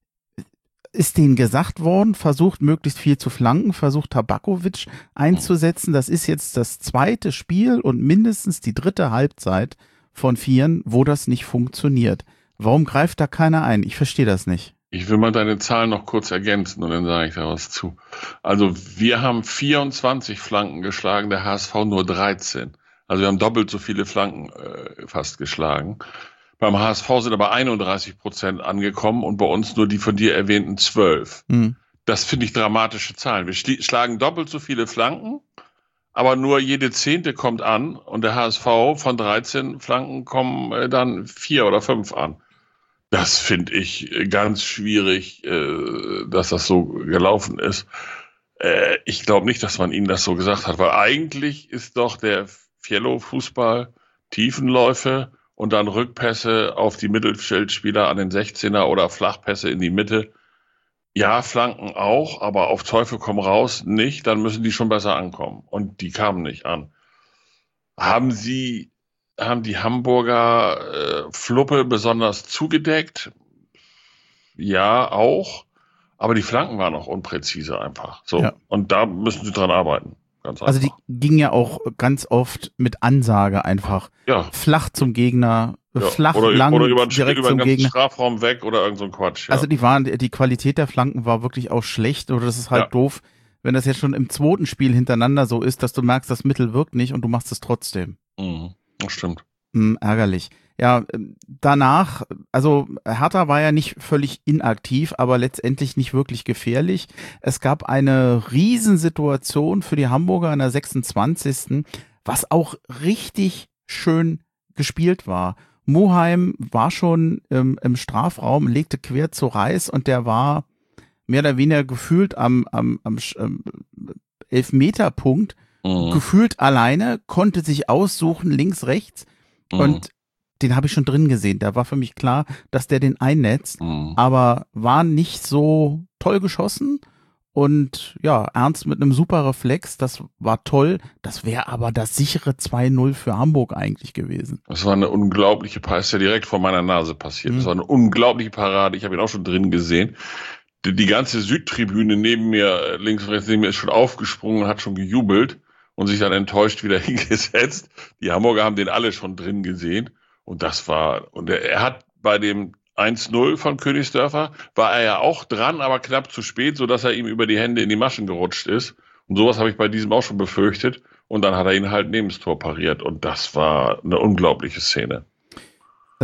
ist denen gesagt worden, versucht möglichst viel zu flanken, versucht Tabakovic einzusetzen. Das ist jetzt das zweite Spiel und mindestens die dritte Halbzeit von vieren, wo das nicht funktioniert. Warum greift da keiner ein? Ich verstehe das nicht. Ich will mal deine Zahlen noch kurz ergänzen und dann sage ich da was zu. Also wir haben vierundzwanzig Flanken geschlagen, der H S V nur dreizehn. Also wir haben doppelt so viele Flanken äh, fast geschlagen. Beim H S V sind aber einunddreißig Prozent angekommen und bei uns nur die von dir erwähnten zwölf. Hm. Das finde ich dramatische Zahlen. Wir schli- schlagen doppelt so viele Flanken, aber nur jede Zehnte kommt an und der H S V von dreizehn Flanken kommen äh, dann vier oder fünf an. Das finde ich ganz schwierig, äh, dass das so gelaufen ist. Äh, ich glaube nicht, dass man ihnen das so gesagt hat, weil eigentlich ist doch der Fiello-Fußball Tiefenläufe und dann Rückpässe auf die Mittelfeldspieler an den sechzehner oder Flachpässe in die Mitte. Ja, Flanken auch, aber auf Teufel komm raus nicht, dann müssen die schon besser ankommen. Und die kamen nicht an. Haben sie Haben die Hamburger äh, Fluppe besonders zugedeckt? Ja, auch. Aber die Flanken waren auch unpräzise einfach. So. Ja. Und da müssen sie dran arbeiten. Ganz Also die einfach. ging ja auch ganz oft mit Ansage einfach Ja. flach zum Gegner, ja. flach, oder, lang, oder über den, direkt über zum den ganzen Gegner. Strafraum weg oder irgend so ein Quatsch. Ja. Also die waren, die Qualität der Flanken war wirklich auch schlecht, oder das ist halt Ja. doof, wenn das jetzt schon im zweiten Spiel hintereinander so ist, dass du merkst, das Mittel wirkt nicht und du machst es trotzdem. mhm. Das stimmt. Hm, ärgerlich. Ja, ähm, danach, also Hertha war ja nicht völlig inaktiv, aber letztendlich nicht wirklich gefährlich. Es gab eine Riesensituation für die Hamburger in der sechsundzwanzigsten, was auch richtig schön gespielt war. Muheim war schon ähm, im Strafraum, legte quer zu Reis und der war mehr oder weniger gefühlt am, am, am ähm, Elfmeterpunkt, Mhm. gefühlt alleine, konnte sich aussuchen, links, rechts. Mhm. Und den habe ich schon drin gesehen. Da war für mich klar, dass der den einnetzt, Mhm. aber war nicht so toll geschossen. Und ja, Ernst mit einem super Reflex, das war toll. Das wäre aber das sichere zwei null für Hamburg eigentlich gewesen. Das war eine unglaubliche Parade, ist ja direkt vor meiner Nase passiert. Mhm. Das war eine unglaubliche Parade, ich habe ihn auch schon drin gesehen. Die, die ganze Südtribüne neben mir, links und rechts neben mir, ist schon aufgesprungen und hat schon gejubelt und sich dann enttäuscht wieder hingesetzt. Die Hamburger haben den alle schon drin gesehen. Und das war, und er, er hat bei dem eins null von Königsdörfer, war er ja auch dran, aber knapp zu spät, sodass er ihm über die Hände in die Maschen gerutscht ist. Und sowas habe ich bei diesem auch schon befürchtet. Und dann hat er ihn halt neben das Tor pariert. Und das war eine unglaubliche Szene. Es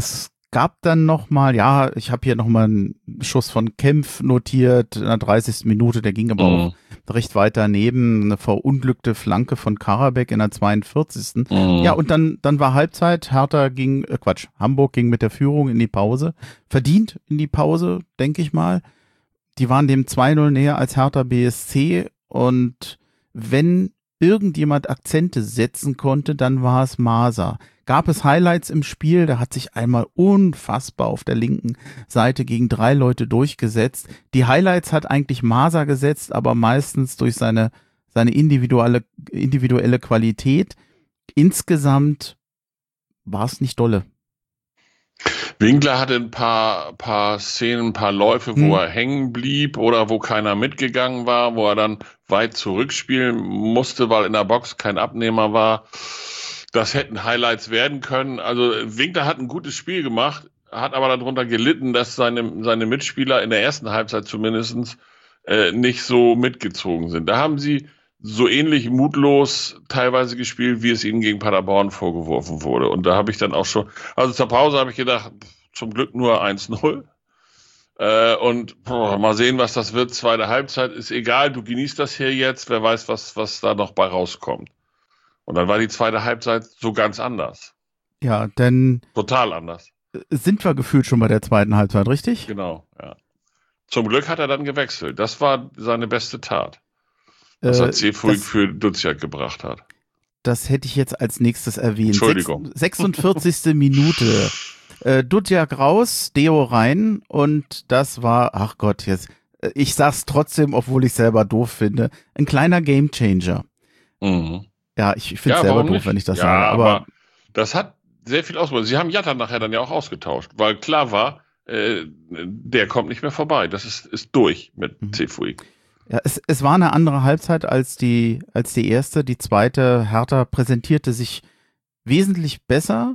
gab dann nochmal, ja, ich habe hier nochmal einen Schuss von Kempf notiert in der dreißigsten Minute, der ging aber mhm. auch recht weit daneben, eine verunglückte Flanke von Karabek in der zweiundvierzigsten Mhm. Ja, und dann dann war Halbzeit, Hertha ging, äh Quatsch, Hamburg ging mit der Führung in die Pause, verdient in die Pause, denke ich mal. Die waren dem zwei null näher als Hertha B S C und wenn irgendjemand Akzente setzen konnte, dann war es Maser. Gab es Highlights im Spiel, da hat sich einmal unfassbar auf der linken Seite gegen drei Leute durchgesetzt. Die Highlights hat eigentlich Maser gesetzt, aber meistens durch seine, seine individuelle, individuelle Qualität. Insgesamt war es nicht dolle. Winkler hatte ein paar, paar Szenen, ein paar Läufe, wo hm. er hängen blieb oder wo keiner mitgegangen war, wo er dann weit zurückspielen musste, weil in der Box kein Abnehmer war. Das hätten Highlights werden können. Also Winkler hat ein gutes Spiel gemacht, hat aber darunter gelitten, dass seine, seine Mitspieler in der ersten Halbzeit zumindest äh, nicht so mitgezogen sind. Da haben sie so ähnlich mutlos teilweise gespielt, wie es ihnen gegen Paderborn vorgeworfen wurde. Und da habe ich dann auch schon, also zur Pause habe ich gedacht, zum Glück nur eins null. Äh, und boah, mal sehen, was das wird. Zweite Halbzeit ist egal, du genießt das hier jetzt, wer weiß, was, was da noch bei rauskommt. Und dann war die zweite Halbzeit so ganz anders. Ja, denn total anders. Sind wir gefühlt schon bei der zweiten Halbzeit, richtig? Genau, ja. Zum Glück hat er dann gewechselt. Das war seine beste Tat. Was äh, er Cefuig für Duziak gebracht hat. Das hätte ich jetzt als nächstes erwähnt. Entschuldigung. Sechs, sechsundvierzigste Minute. Äh, Duziak raus, Deo rein und das war, ach Gott, jetzt, ich sag's trotzdem, obwohl ich selber doof finde, ein kleiner Gamechanger. Mhm. Ja, ich finde es ja, selber doof, nicht? wenn ich das ja, sage. Aber, aber das hat sehr viel ausgemacht. Sie haben Jatta nachher dann ja auch ausgetauscht, weil klar war, äh, der kommt nicht mehr vorbei. Das ist, ist durch mit mhm. Cefuig. Ja, es, es war eine andere Halbzeit als die, als die erste. Die zweite, Hertha präsentierte sich wesentlich besser.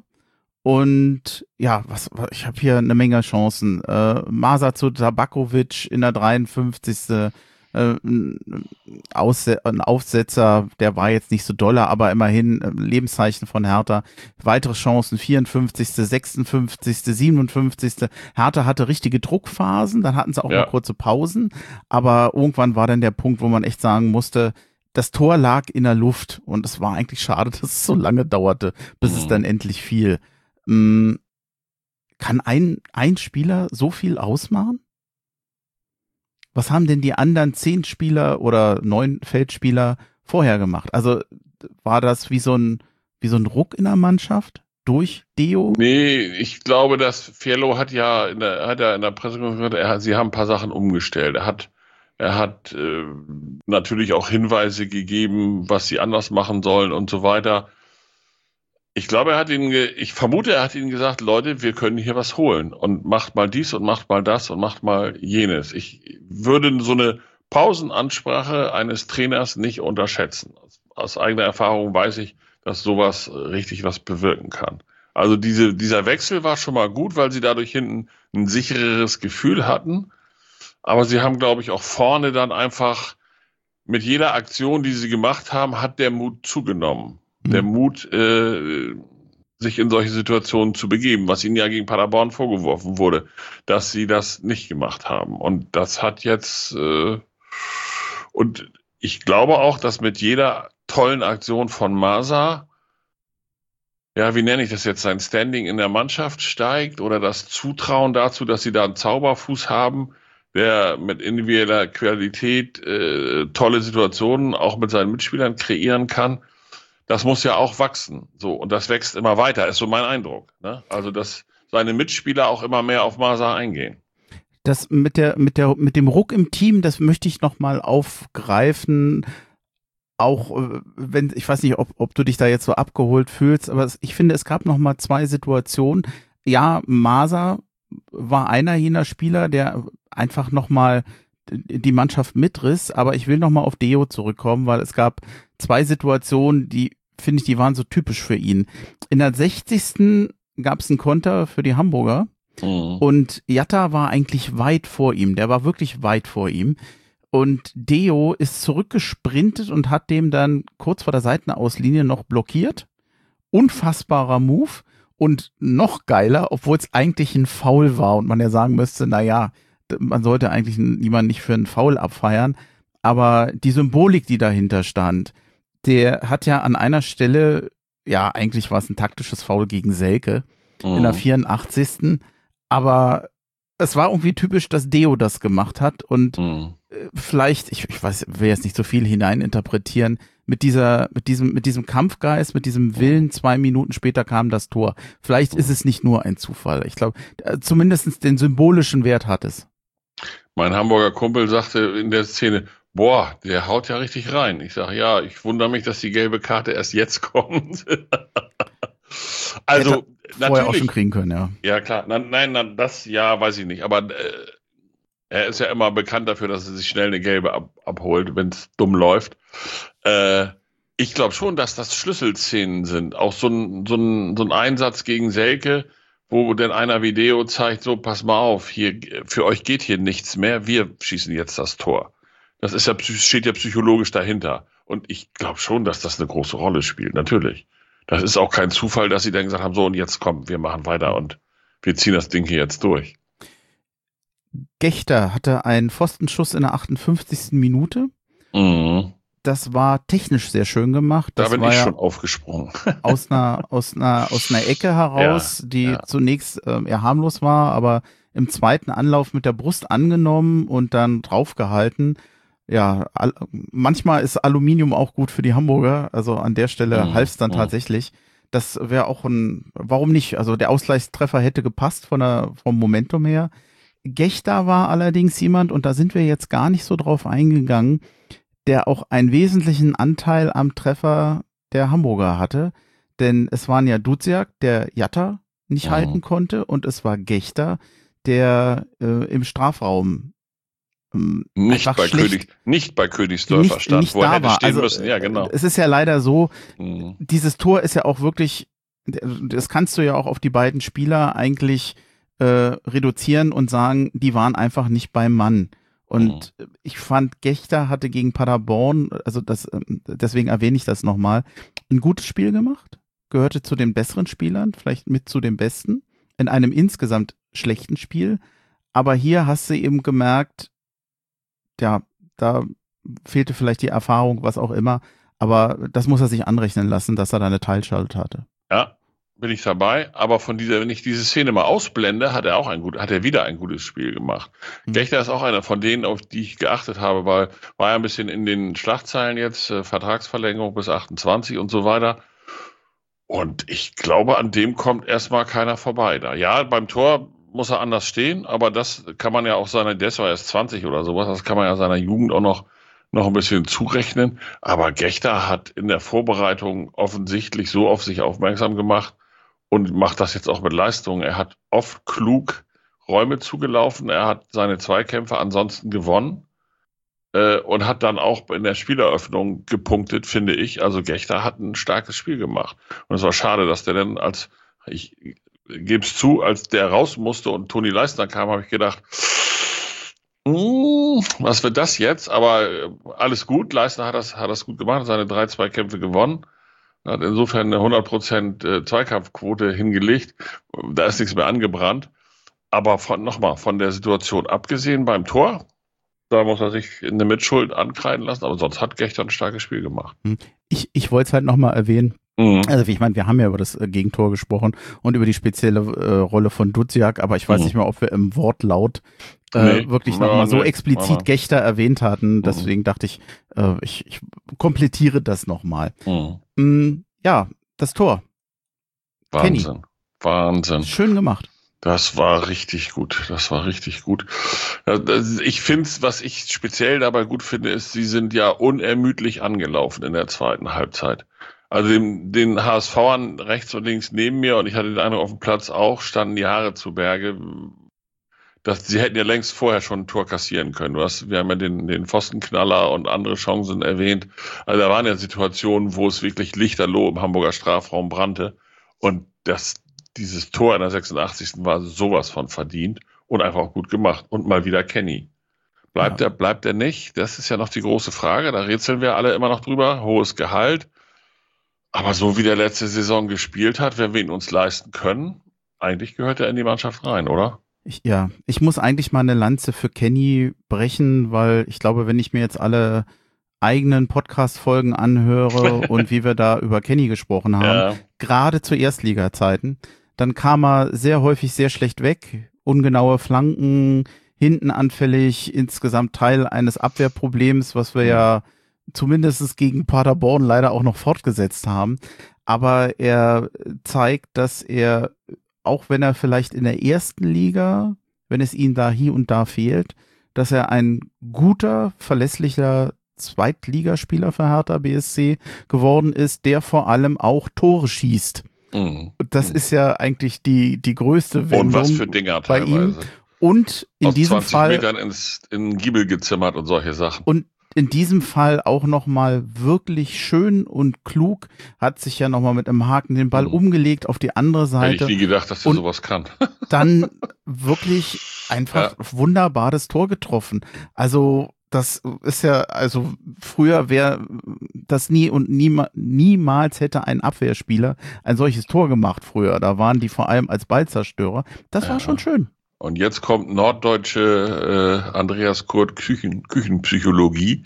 Und ja, was, ich habe hier eine Menge Chancen. Äh, Maser zu Tabakovic in der dreiundfünfzigsten Ein, Ausse- ein Aufsetzer, der war jetzt nicht so doller, aber immerhin äh, Lebenszeichen von Hertha. Weitere Chancen, vierundfünfzigste, sechsundfünfzigste, siebenundfünfzigste Hertha hatte richtige Druckphasen, dann hatten sie auch ja. mal kurze Pausen, aber irgendwann war dann der Punkt, wo man echt sagen musste, das Tor lag in der Luft und es war eigentlich schade, dass es so lange dauerte, bis mhm. es dann endlich fiel. Mhm. Kann ein, ein Spieler so viel ausmachen? Was haben denn die anderen zehn Spieler oder neun Feldspieler vorher gemacht? Also war das wie so ein, wie so ein Ruck in der Mannschaft durch Deo? Nee, ich glaube, dass Fiello hat ja in der, hat ja in der Pressekonferenz, er hat, sie haben ein paar Sachen umgestellt. Er hat, er hat äh, natürlich auch Hinweise gegeben, was sie anders machen sollen und so weiter. Ich glaube, er hat ihnen, ge- ich vermute, er hat ihnen gesagt, Leute, wir können hier was holen und macht mal dies und macht mal das und macht mal jenes. Ich würde so eine Pausenansprache eines Trainers nicht unterschätzen. Aus, aus eigener Erfahrung weiß ich, dass sowas richtig was bewirken kann. Also diese, dieser Wechsel war schon mal gut, weil sie dadurch hinten ein sichereres Gefühl hatten. Aber sie haben, glaube ich, auch vorne dann einfach mit jeder Aktion, die sie gemacht haben, hat der Mut zugenommen. Der Mut, äh, sich in solche Situationen zu begeben, was ihnen ja gegen Paderborn vorgeworfen wurde, dass sie das nicht gemacht haben. Und das hat jetzt, äh, und ich glaube auch, dass mit jeder tollen Aktion von Maser, ja, wie nenne ich das jetzt, sein Standing in der Mannschaft steigt oder das Zutrauen dazu, dass sie da einen Zauberfuß haben, der mit individueller Qualität äh, tolle Situationen auch mit seinen Mitspielern kreieren kann. Das muss ja auch wachsen, so, und das wächst immer weiter, ist so mein Eindruck, ne? Also, dass seine Mitspieler auch immer mehr auf Maser eingehen. Das mit der, mit der, mit dem Ruck im Team, das möchte ich nochmal aufgreifen, auch wenn, ich weiß nicht, ob, ob du dich da jetzt so abgeholt fühlst, aber ich finde, es gab nochmal zwei Situationen. Ja, Maser war einer jener Spieler, der einfach nochmal die Mannschaft mitriss, aber ich will nochmal auf Deo zurückkommen, weil es gab zwei Situationen, die, finde ich, die waren so typisch für ihn. In der sechzigsten gab es einen Konter für die Hamburger mhm. und Jatta war eigentlich weit vor ihm, der war wirklich weit vor ihm und Deo ist zurückgesprintet und hat dem dann kurz vor der Seitenauslinie noch blockiert. Unfassbarer Move Und noch geiler, obwohl es eigentlich ein Foul war und man ja sagen müsste, naja, man sollte eigentlich niemanden nicht für einen Foul abfeiern, aber die Symbolik, die dahinter stand, der hat ja an einer Stelle, ja, eigentlich war es ein taktisches Foul gegen Selke mhm. in der vierundachtzigsten Aber es war irgendwie typisch, dass Deo das gemacht hat und mhm. vielleicht, ich, ich weiß, will jetzt nicht so viel hineininterpretieren, mit dieser, mit diesem, mit diesem Kampfgeist, mit diesem Willen, zwei Minuten später kam das Tor. Vielleicht ist es nicht nur ein Zufall. Ich glaube, zumindest den symbolischen Wert hat es. Mein Hamburger Kumpel sagte in der Szene, boah, der haut ja richtig rein. Ich sage, ja, ich wundere mich, dass die gelbe Karte erst jetzt kommt. Also, hätte vorher auch schon kriegen können, ja. Ja, klar. Nein, nein, das, ja, weiß ich nicht. Aber äh, er ist ja immer bekannt dafür, dass er sich schnell eine gelbe ab, abholt, wenn es dumm läuft. Äh, ich glaube schon, dass das Schlüsselszenen sind. Auch so ein, so ein, so ein Einsatz gegen Selke, wo denn einer Video zeigt, so, pass mal auf, hier, für euch geht hier nichts mehr, wir schießen jetzt das Tor. Das ist ja, steht ja psychologisch dahinter. Und ich glaube schon, dass das eine große Rolle spielt, natürlich. Das ist auch kein Zufall, dass sie dann gesagt haben, so, und jetzt komm, wir machen weiter und wir ziehen das Ding hier jetzt durch. Gechter hatte einen Pfostenschuss in der achtundfünfzigsten Minute. Mhm. Das war technisch sehr schön gemacht. Das da bin war ich ja schon aufgesprungen. aus einer, aus einer, aus einer Ecke heraus, ja, die ja. zunächst äh, eher harmlos war, aber im zweiten Anlauf mit der Brust angenommen und dann draufgehalten. Ja, al- manchmal ist Aluminium auch gut für die Hamburger. Also an der Stelle mhm. half es dann mhm. tatsächlich. Das wäre auch ein, warum nicht? Also der Ausgleichstreffer hätte gepasst von der, vom Momentum her. Gechter war allerdings jemand, und da sind wir jetzt gar nicht so drauf eingegangen, der auch einen wesentlichen Anteil am Treffer der Hamburger hatte. Denn es waren ja Duziak, der Jatta nicht mhm. halten konnte, und es war Gechter, der äh, im Strafraum ähm, nicht, bei schlecht, König, nicht bei Königsdörfer nicht, stand, nicht wo er da hätte war. stehen Also, müssen. Ja, genau. Es ist ja leider so, Mhm. dieses Tor ist ja auch wirklich, das kannst du ja auch auf die beiden Spieler eigentlich äh, reduzieren und sagen, die waren einfach nicht beim Mann. Und mhm. ich fand, Gechter hatte gegen Paderborn, also das, deswegen erwähne ich das nochmal, ein gutes Spiel gemacht, gehörte zu den besseren Spielern, vielleicht mit zu den besten, in einem insgesamt schlechten Spiel. Aber hier hast du eben gemerkt, ja, da fehlte vielleicht die Erfahrung, was auch immer, aber das muss er sich anrechnen lassen, dass er da eine Teilschuld hatte. Ja, bin ich dabei. Aber von dieser, wenn ich diese Szene mal ausblende, hat er auch ein gut, hat er wieder ein gutes Spiel gemacht. Mhm. Gechter ist auch einer von denen, auf die ich geachtet habe, weil war ja ein bisschen in den Schlagzeilen jetzt, äh, Vertragsverlängerung bis achtundzwanzig und so weiter. Und ich glaube, an dem kommt erstmal keiner vorbei da. Ja, beim Tor muss er anders stehen, aber das kann man ja auch seiner, der war erst zwanzig oder sowas, das kann man ja seiner Jugend auch noch noch ein bisschen zurechnen, aber Gechter hat in der Vorbereitung offensichtlich so auf sich aufmerksam gemacht und macht das jetzt auch mit Leistung. Er hat oft klug Räume zugelaufen, er hat seine Zweikämpfe ansonsten gewonnen äh, und hat dann auch in der Spieleröffnung gepunktet, finde ich. Also Gechter hat ein starkes Spiel gemacht. Und es war schade, dass der dann als, ich gebe es zu, als der raus musste und Toni Leistner kam, habe ich gedacht, was wird das jetzt? Aber alles gut. Leistner hat das, hat das gut gemacht, hat seine drei Zweikämpfe gewonnen. Hat insofern eine hundert Prozent Zweikampfquote hingelegt. Da ist nichts mehr angebrannt. Aber von, nochmal, von der Situation abgesehen beim Tor, da muss er sich eine Mitschuld ankreiden lassen. Aber sonst hat Gechter ein starkes Spiel gemacht. Ich, ich wollte es halt nochmal erwähnen. Mhm. Also ich meine, wir haben ja über das äh, Gegentor gesprochen und über die spezielle äh, Rolle von Duziak, aber ich weiß mhm. nicht mehr, ob wir im Wortlaut äh, nee. wirklich nochmal ja, so nee. explizit Gechter erwähnt hatten. Deswegen mhm. dachte ich, äh, ich, ich komplettiere das nochmal. Mhm. Mm, ja, das Tor. Wahnsinn. Kenny. Wahnsinn. Schön gemacht. Das war richtig gut. Das war richtig gut. Ich finde, was ich speziell dabei gut finde, ist, sie sind ja unermüdlich angelaufen in der zweiten Halbzeit. Also den, den HSVern rechts und links neben mir, und ich hatte den Eindruck, auf dem Platz auch, standen die Haare zu Berge. Das, sie hätten ja längst vorher schon ein Tor kassieren können. Du hast, wir haben ja den, den Pfostenknaller und andere Chancen erwähnt. Also da waren ja Situationen, wo es wirklich lichterloh im Hamburger Strafraum brannte. Und das, dieses Tor in der sechsundachtzigsten war sowas von verdient und einfach auch gut gemacht. Und mal wieder Kenny. Bleibt ja. er, bleibt er nicht? Das ist ja noch die große Frage. Da rätseln wir alle immer noch drüber. Hohes Gehalt. Aber so wie der letzte Saison gespielt hat, wenn wir ihn uns leisten können, eigentlich gehört er in die Mannschaft rein, oder? Ich, ja, ich muss eigentlich mal eine Lanze für Kenny brechen, weil ich glaube, wenn ich mir jetzt alle eigenen Podcast-Folgen anhöre und wie wir da über Kenny gesprochen haben, ja. gerade zu Erstliga-Zeiten, dann kam er sehr häufig sehr schlecht weg, ungenaue Flanken, hinten anfällig, insgesamt Teil eines Abwehrproblems, was wir ja zumindest gegen Paderborn leider auch noch fortgesetzt haben. Aber er zeigt, dass er, auch wenn er vielleicht in der ersten Liga, wenn es ihm da hier und da fehlt, dass er ein guter, verlässlicher Zweitligaspieler für Hertha B S C geworden ist, der vor allem auch Tore schießt. Mhm. Das ist ja eigentlich die, die größte Wendung und was für Dinger bei teilweise. ihm. Und in Aus diesem zwanzig Fall Metern ins, in den Giebel gezimmert und solche Sachen. Und in diesem Fall auch nochmal wirklich schön und klug, hat sich ja nochmal mit einem Haken den Ball mhm. umgelegt auf die andere Seite. Hätte ich nie gedacht, dass er sowas kann. Dann wirklich einfach ja. wunderbar das Tor getroffen. Also das ist ja, also früher wäre das nie und niema, niemals hätte ein Abwehrspieler ein solches Tor gemacht früher. Da waren die vor allem als Ballzerstörer. Das ja. war schon schön. Und jetzt kommt norddeutsche äh, Andreas Kurt Küchen, Küchenpsychologie.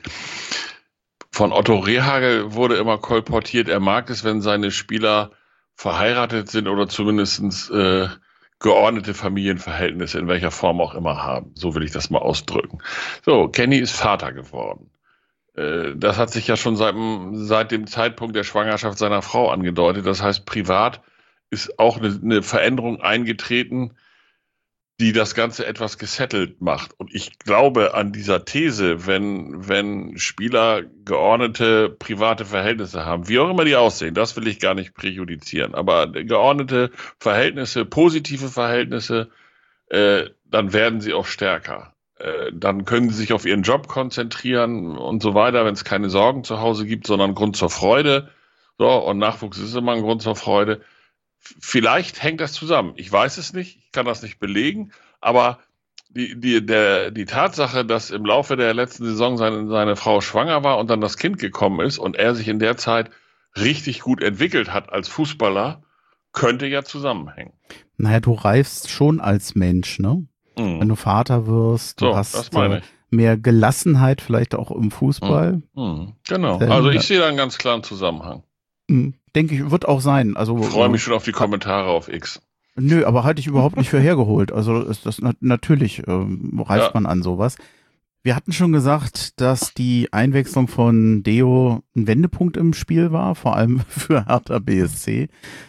Von Otto Rehhagel wurde immer kolportiert, er mag es, wenn seine Spieler verheiratet sind oder zumindest äh, geordnete Familienverhältnisse in welcher Form auch immer haben. So will ich das mal ausdrücken. So, Kenny ist Vater geworden. Äh, das hat sich ja schon seit, seit dem Zeitpunkt der Schwangerschaft seiner Frau angedeutet. Das heißt, privat ist auch eine, eine Veränderung eingetreten, die das Ganze etwas gesettelt macht. Und ich glaube an dieser These, wenn, wenn Spieler geordnete private Verhältnisse haben, wie auch immer die aussehen, das will ich gar nicht präjudizieren, aber geordnete Verhältnisse, positive Verhältnisse, äh, dann werden sie auch stärker. Äh, dann können sie sich auf ihren Job konzentrieren und so weiter, wenn es keine Sorgen zu Hause gibt, sondern Grund zur Freude. So, und Nachwuchs ist immer ein Grund zur Freude. Vielleicht hängt das zusammen. Ich weiß es nicht, ich kann das nicht belegen, aber die, die, der, die Tatsache, dass im Laufe der letzten Saison seine, seine Frau schwanger war und dann das Kind gekommen ist und er sich in der Zeit richtig gut entwickelt hat als Fußballer, könnte ja zusammenhängen. Naja, du reifst schon als Mensch, ne? Mhm. Wenn du Vater wirst, du so, hast äh, mehr Gelassenheit vielleicht auch im Fußball. Mhm. Mhm. Genau, Denn, also ich sehe da einen ganz klaren Zusammenhang. Denke ich, wird auch sein. Also ich freue mich schon auf die Kommentare auf X. Nö, aber halte ich überhaupt nicht für hergeholt. Also ist das na- natürlich ähm, reift ja. man an sowas. Wir hatten schon gesagt, dass die Einwechslung von Deo ein Wendepunkt im Spiel war, vor allem für Hertha B S C,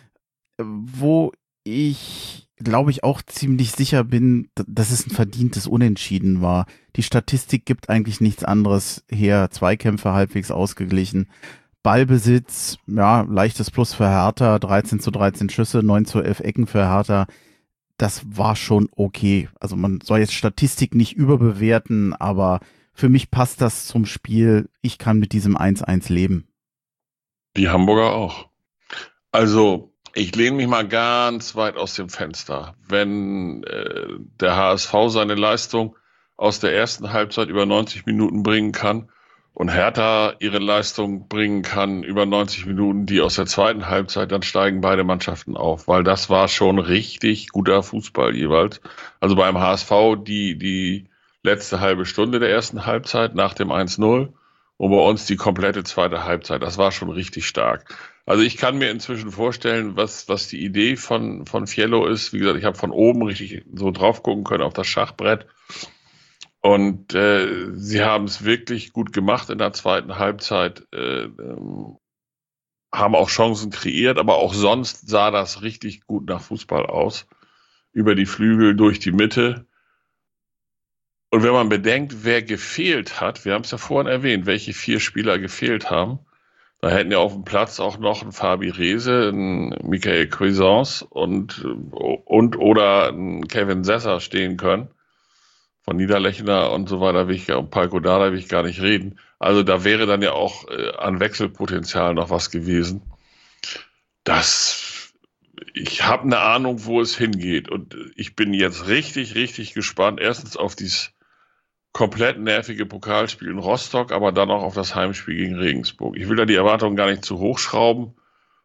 wo ich, glaube ich, auch ziemlich sicher bin, dass es ein verdientes Unentschieden war. Die Statistik gibt eigentlich nichts anderes her. Zweikämpfe halbwegs ausgeglichen. Ballbesitz, ja, leichtes Plus für Hertha, dreizehn zu dreizehn Schüsse, neun zu elf Ecken für Hertha. Das war schon okay. Also man soll jetzt Statistik nicht überbewerten, aber für mich passt das zum Spiel. Ich kann mit diesem eins eins leben. Die Hamburger auch. Also ich lehne mich mal ganz weit aus dem Fenster. Wenn äh, der H S V seine Leistung aus der ersten Halbzeit über neunzig Minuten bringen kann, und Hertha ihre Leistung bringen kann über neunzig Minuten, die aus der zweiten Halbzeit, dann steigen beide Mannschaften auf, weil das war schon richtig guter Fußball jeweils. Also beim H S V die, die letzte halbe Stunde der ersten Halbzeit nach dem eins null und bei uns die komplette zweite Halbzeit. Das war schon richtig stark. Also ich kann mir inzwischen vorstellen, was, was die Idee von, von Fiello ist. Wie gesagt, ich habe von oben richtig so drauf gucken können auf das Schachbrett. Und äh, sie haben es wirklich gut gemacht in der zweiten Halbzeit, äh, ähm, haben auch Chancen kreiert, aber auch sonst sah das richtig gut nach Fußball aus. Über die Flügel, durch die Mitte. Und wenn man bedenkt, wer gefehlt hat, wir haben es ja vorhin erwähnt, welche vier Spieler gefehlt haben, da hätten ja auf dem Platz auch noch ein Fabi Rehse, ein Michael Cuisance und, und oder ein Kevin Sesser stehen können. Von Niederlechner und so weiter will ich, und Palko Dardai will ich gar nicht reden. Also da wäre dann ja auch äh, an Wechselpotenzial noch was gewesen. Das, ich habe eine Ahnung, wo es hingeht. Und ich bin jetzt richtig, richtig gespannt. Erstens auf dieses komplett nervige Pokalspiel in Rostock, aber dann auch auf das Heimspiel gegen Regensburg. Ich will da die Erwartungen gar nicht zu hoch schrauben.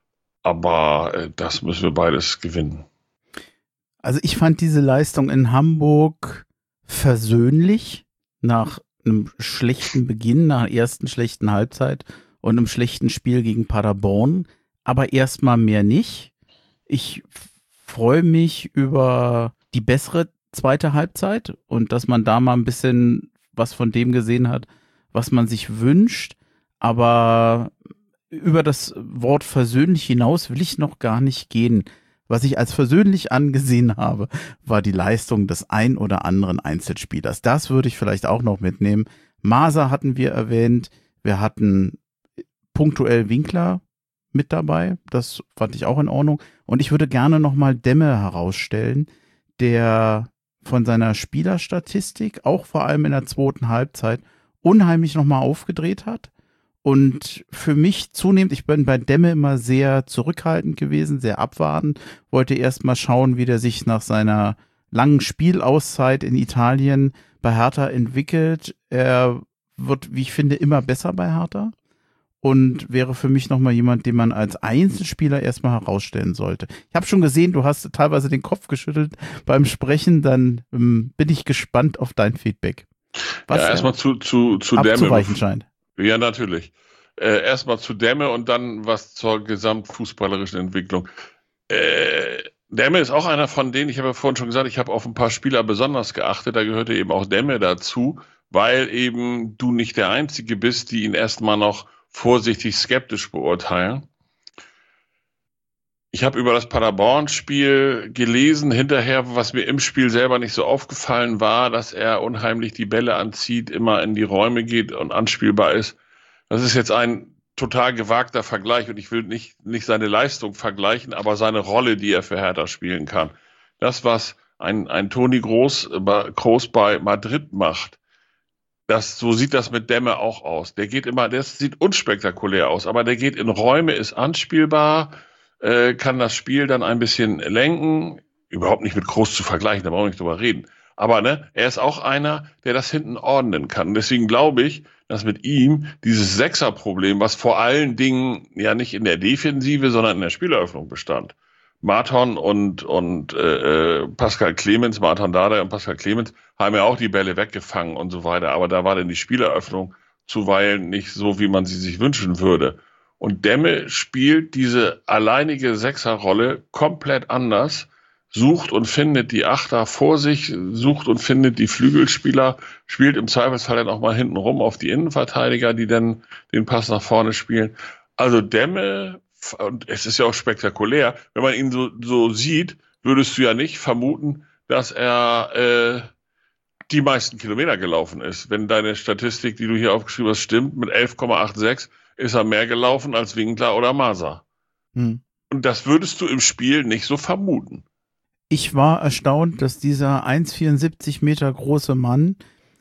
aber äh, das müssen wir beides gewinnen. Also ich fand diese Leistung in Hamburg versöhnlich nach einem schlechten Beginn, nach einer ersten schlechten Halbzeit und einem schlechten Spiel gegen Paderborn, aber erstmal mehr nicht. Ich freue mich über die bessere zweite Halbzeit und dass man da mal ein bisschen was von dem gesehen hat, was man sich wünscht, aber über das Wort versöhnlich hinaus will ich noch gar nicht gehen. Was ich als versöhnlich angesehen habe, war die Leistung des ein oder anderen Einzelspielers. Das würde ich vielleicht auch noch mitnehmen. Maser hatten wir erwähnt. Wir hatten punktuell Winkler mit dabei. Das fand ich auch in Ordnung. Und ich würde gerne nochmal Demme herausstellen, der von seiner Spielerstatistik, auch vor allem in der zweiten Halbzeit, unheimlich nochmal aufgedreht hat. Und für mich zunehmend, ich bin bei Demme immer sehr zurückhaltend gewesen, sehr abwartend, wollte erst mal schauen, wie der sich nach seiner langen Spielauszeit in Italien bei Hertha entwickelt. Er wird, wie ich finde, immer besser bei Hertha und wäre für mich nochmal jemand, den man als Einzelspieler erstmal herausstellen sollte. Ich habe schon gesehen, du hast teilweise den Kopf geschüttelt beim Sprechen, dann ähm, bin ich gespannt auf dein Feedback. Was ja, erstmal zu, zu, zu Demme. Abzuweichen scheint. Ja, natürlich. Äh, erstmal zu Demme und dann was zur gesamtfußballerischen Entwicklung. Äh, Demme ist auch einer von denen, ich habe ja vorhin schon gesagt, ich habe auf ein paar Spieler besonders geachtet, da gehörte eben auch Demme dazu, weil eben du nicht der Einzige bist, die ihn erstmal noch vorsichtig skeptisch beurteilen. Ich habe über das Paderborn-Spiel gelesen, hinterher, was mir im Spiel selber nicht so aufgefallen war, dass er unheimlich die Bälle anzieht, immer in die Räume geht und anspielbar ist. Das ist jetzt ein total gewagter Vergleich und ich will nicht, nicht seine Leistung vergleichen, aber seine Rolle, die er für Hertha spielen kann. Das, was ein, ein Toni Kroos, Kroos bei Madrid macht, das, so sieht das mit Demme auch aus. Der geht immer, das sieht unspektakulär aus, aber der geht in Räume, ist anspielbar, äh, kann das Spiel dann ein bisschen lenken. Überhaupt nicht mit Kroos zu vergleichen, da brauchen wir nicht drüber reden. Aber ne, er ist auch einer, der das hinten ordnen kann. Und deswegen glaube ich, dass mit ihm dieses Sechser-Problem, was vor allen Dingen ja nicht in der Defensive, sondern in der Spieleröffnung bestand. Marton und, und äh, Pascal Clemens, Marton Dardai und Pascal Clemens haben ja auch die Bälle weggefangen und so weiter. Aber da war dann die Spieleröffnung zuweilen nicht so, wie man sie sich wünschen würde. Und Demme spielt diese alleinige Sechserrolle komplett anders, sucht und findet die Achter vor sich, sucht und findet die Flügelspieler, spielt im Zweifelsfall dann auch mal hinten rum auf die Innenverteidiger, die dann den Pass nach vorne spielen. Also Demme, und es ist ja auch spektakulär, wenn man ihn so, so sieht, würdest du ja nicht vermuten, dass er äh, die meisten Kilometer gelaufen ist. Wenn deine Statistik, die du hier aufgeschrieben hast, stimmt, mit elf Komma sechsundachtzig ist er mehr gelaufen als Winkler oder Maser. Hm. Und das würdest du im Spiel nicht so vermuten. Ich war erstaunt, dass dieser eins Komma vierundsiebzig Meter große Mann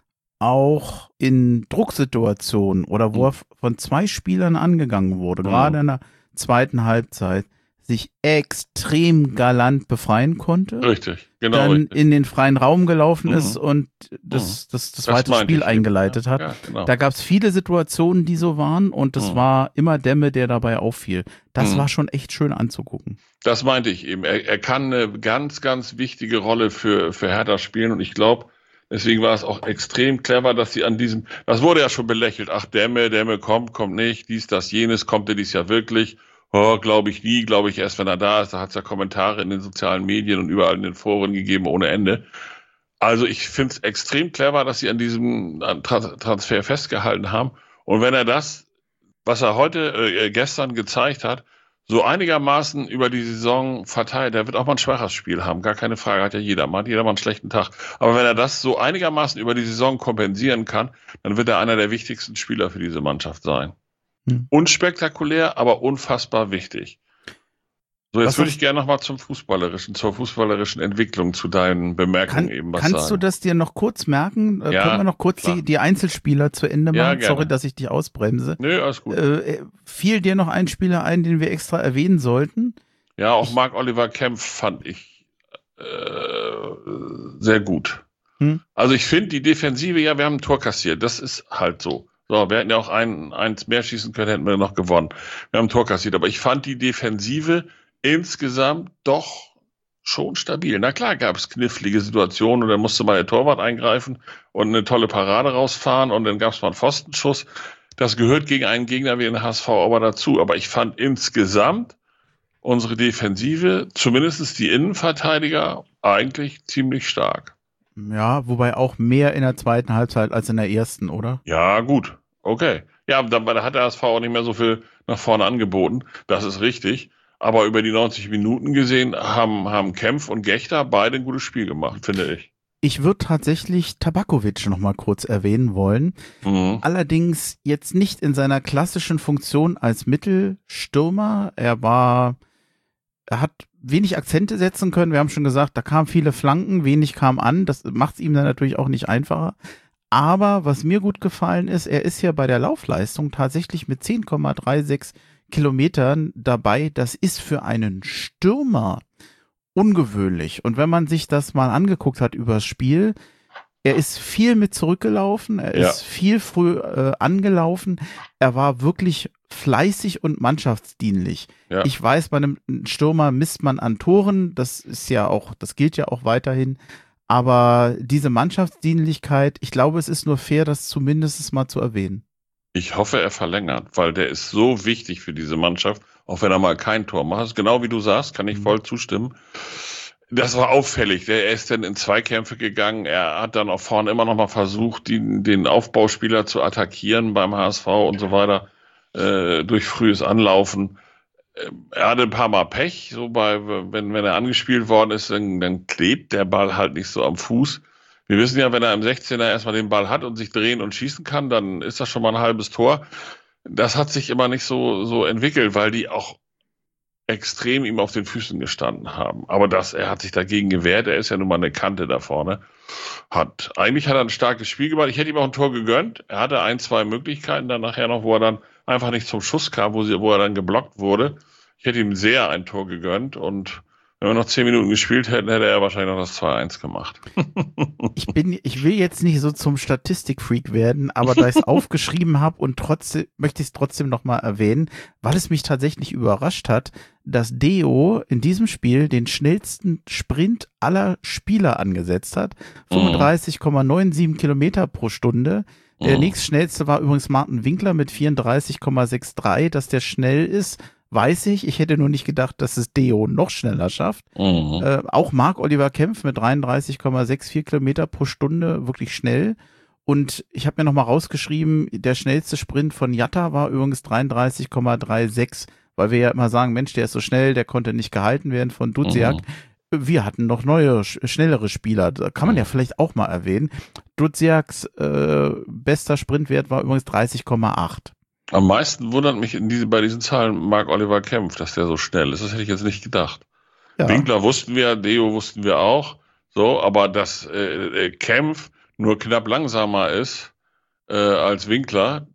auch in Drucksituationen oder wo er von zwei Spielern angegangen wurde, mhm. gerade in der zweiten Halbzeit, sich extrem galant befreien konnte. Richtig, genau. Dann richtig. in den freien Raum gelaufen mhm. ist und das, das, das, das zweite Spiel eingeleitet ja. hat. Ja, genau. Da gab es viele Situationen, die so waren und das mhm. war immer Demme, der dabei auffiel. Das mhm. war schon echt schön anzugucken. Das meinte ich eben. Er, er kann eine ganz, ganz wichtige Rolle für, für Hertha spielen und ich glaube, deswegen war es auch extrem clever, dass sie an diesem, das wurde ja schon belächelt, ach Demme, Demme kommt, kommt nicht, dies, das, jenes, kommt er dies Jahr wirklich? Oh, glaube ich nie, glaube ich erst, wenn er da ist. Da hat es ja Kommentare in den sozialen Medien und überall in den Foren gegeben ohne Ende. Also ich finde es extrem clever, dass sie an diesem Transfer festgehalten haben. Und wenn er das, was er heute, äh, gestern gezeigt hat, so einigermaßen über die Saison verteilt, der wird auch mal ein schwaches Spiel haben, gar keine Frage, hat ja jeder mal, hat jeder mal einen schlechten Tag. Aber wenn er das so einigermaßen über die Saison kompensieren kann, dann wird er einer der wichtigsten Spieler für diese Mannschaft sein. Hm. Unspektakulär, aber unfassbar wichtig. So, jetzt würde ich gerne nochmal zum Fußballerischen, zur fußballerischen Entwicklung, zu deinen Bemerkungen kann, eben was kannst sagen. Kannst du das dir noch kurz merken? Ja, Können wir noch kurz die, die Einzelspieler zu Ende machen? Ja, gerne. Sorry, dass ich dich ausbremse. Nö, alles gut. Äh, fiel dir noch ein Spieler ein, den wir extra erwähnen sollten? Ja, auch Marc-Oliver Kempf fand ich äh, sehr gut. Hm? Also ich finde die Defensive, ja, wir haben ein Tor kassiert, das ist halt so. So, wir hätten ja auch ein, eins mehr schießen können, hätten wir noch gewonnen. Wir haben ein Tor kassiert, aber ich fand die Defensive insgesamt doch schon stabil. Na klar gab es knifflige Situationen und dann musste mal der Torwart eingreifen und eine tolle Parade rausfahren und dann gab es mal einen Pfostenschuss. Das gehört gegen einen Gegner wie den H S V aber dazu. Aber ich fand insgesamt unsere Defensive, zumindest die Innenverteidiger, eigentlich ziemlich stark. Ja, wobei auch mehr in der zweiten Halbzeit als in der ersten, oder? Ja, gut. Okay. Ja, da hat der H S V auch nicht mehr so viel nach vorne angeboten. Das ist richtig. Aber über die neunzig Minuten gesehen haben, haben Kempf und Gechter beide ein gutes Spiel gemacht, finde ich. Ich würde tatsächlich Tabakovic noch mal kurz erwähnen wollen. Mhm. Allerdings jetzt nicht in seiner klassischen Funktion als Mittelstürmer. Er war, er hat wenig Akzente setzen können. Wir haben schon gesagt, da kamen viele Flanken, wenig kam an. Das macht es ihm dann natürlich auch nicht einfacher. Aber was mir gut gefallen ist, er ist ja bei der Laufleistung tatsächlich mit zehn Komma sechsunddreißig Kilometern dabei. Das ist für einen Stürmer ungewöhnlich. Und wenn man sich das mal angeguckt hat übers Spiel, er ist viel mit zurückgelaufen, er ja. ist viel früh äh, angelaufen, er war wirklich fleißig und mannschaftsdienlich. Ja. Ich weiß, bei einem Stürmer misst man an Toren, das ist ja auch, das gilt ja auch weiterhin, aber diese Mannschaftsdienlichkeit, ich glaube, es ist nur fair, das zumindest mal zu erwähnen. Ich hoffe, er verlängert, weil der ist so wichtig für diese Mannschaft, auch wenn er mal kein Tor macht. Genau wie du sagst, kann ich voll zustimmen. Das war auffällig. Er ist dann in Zweikämpfe gegangen. Er hat dann auch vorne immer noch mal versucht, die, den Aufbauspieler zu attackieren beim H S V und so weiter, äh, durch frühes Anlaufen. Er hatte ein paar Mal Pech, so bei, wenn, wenn er angespielt worden ist, dann, dann klebt der Ball halt nicht so am Fuß. Wir wissen ja, wenn er im sechzehner erstmal den Ball hat und sich drehen und schießen kann, dann ist das schon mal ein halbes Tor. Das hat sich immer nicht so, so entwickelt, weil die auch extrem ihm auf den Füßen gestanden haben. Aber das, er hat sich dagegen gewehrt. Er ist ja nun mal eine Kante da vorne. Hat, eigentlich hat er ein starkes Spiel gemacht. Ich hätte ihm auch ein Tor gegönnt. Er hatte ein, zwei Möglichkeiten dann nachher noch, wo er dann einfach nicht zum Schuss kam, wo, sie, wo er dann geblockt wurde. Ich hätte ihm sehr ein Tor gegönnt und wenn wir noch zehn Minuten gespielt hätten, hätte er wahrscheinlich noch das zwei eins gemacht. Ich bin, ich will jetzt nicht so zum Statistikfreak werden, aber da ich es aufgeschrieben habe und trotzdem möchte ich es trotzdem nochmal erwähnen, weil es mich tatsächlich überrascht hat, dass Deo in diesem Spiel den schnellsten Sprint aller Spieler angesetzt hat. fünfunddreißig Komma siebenundneunzig Kilometer pro Stunde. Der nächstschnellste war übrigens Martin Winkler mit vierunddreißig Komma dreiundsechzig. Dass der schnell ist, weiß ich. Ich hätte nur nicht gedacht, dass es Deo noch schneller schafft. Mhm. Äh, auch Marc-Oliver Kempf mit dreiunddreißig Komma vierundsechzig Kilometer pro Stunde, wirklich schnell. Und ich habe mir nochmal rausgeschrieben, der schnellste Sprint von Jatta war übrigens dreiunddreißig Komma sechsunddreißig, weil wir ja immer sagen, Mensch, der ist so schnell, der konnte nicht gehalten werden von Duziak. Mhm. Wir hatten noch neue, schnellere Spieler. Da kann man ja vielleicht auch mal erwähnen. Duziaks äh, bester Sprintwert war übrigens dreißig Komma acht. Am meisten wundert mich in diese, bei diesen Zahlen Marc-Oliver Kempf, dass der so schnell ist. Das hätte ich jetzt nicht gedacht. Ja. Winkler wussten wir, Deo wussten wir auch. So, aber dass äh, Kempf nur knapp langsamer ist äh, als Winkler,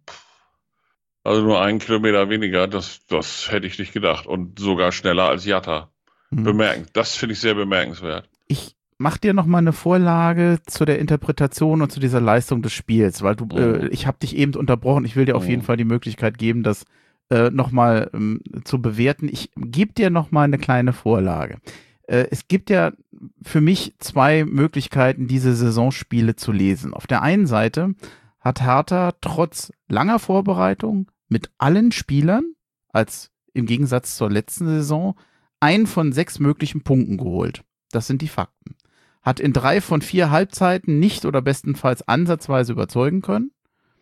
also nur einen Kilometer weniger, das, das hätte ich nicht gedacht. Und sogar schneller als Jatta. Hm. Bemerkend. Das finde ich sehr bemerkenswert. Ich mach dir noch mal eine Vorlage zu der Interpretation und zu dieser Leistung des Spiels, weil du, mhm. äh, ich habe dich eben unterbrochen. Ich will dir auf mhm. jeden Fall die Möglichkeit geben, das äh, noch mal ähm, zu bewerten. Ich gebe dir noch mal eine kleine Vorlage. Äh, es gibt ja für mich zwei Möglichkeiten, diese Saisonspiele zu lesen. Auf der einen Seite hat Hertha trotz langer Vorbereitung mit allen Spielern, als im Gegensatz zur letzten Saison, einen von sechs möglichen Punkten geholt. Das sind die Fakten. Hat in drei von vier Halbzeiten nicht oder bestenfalls ansatzweise überzeugen können.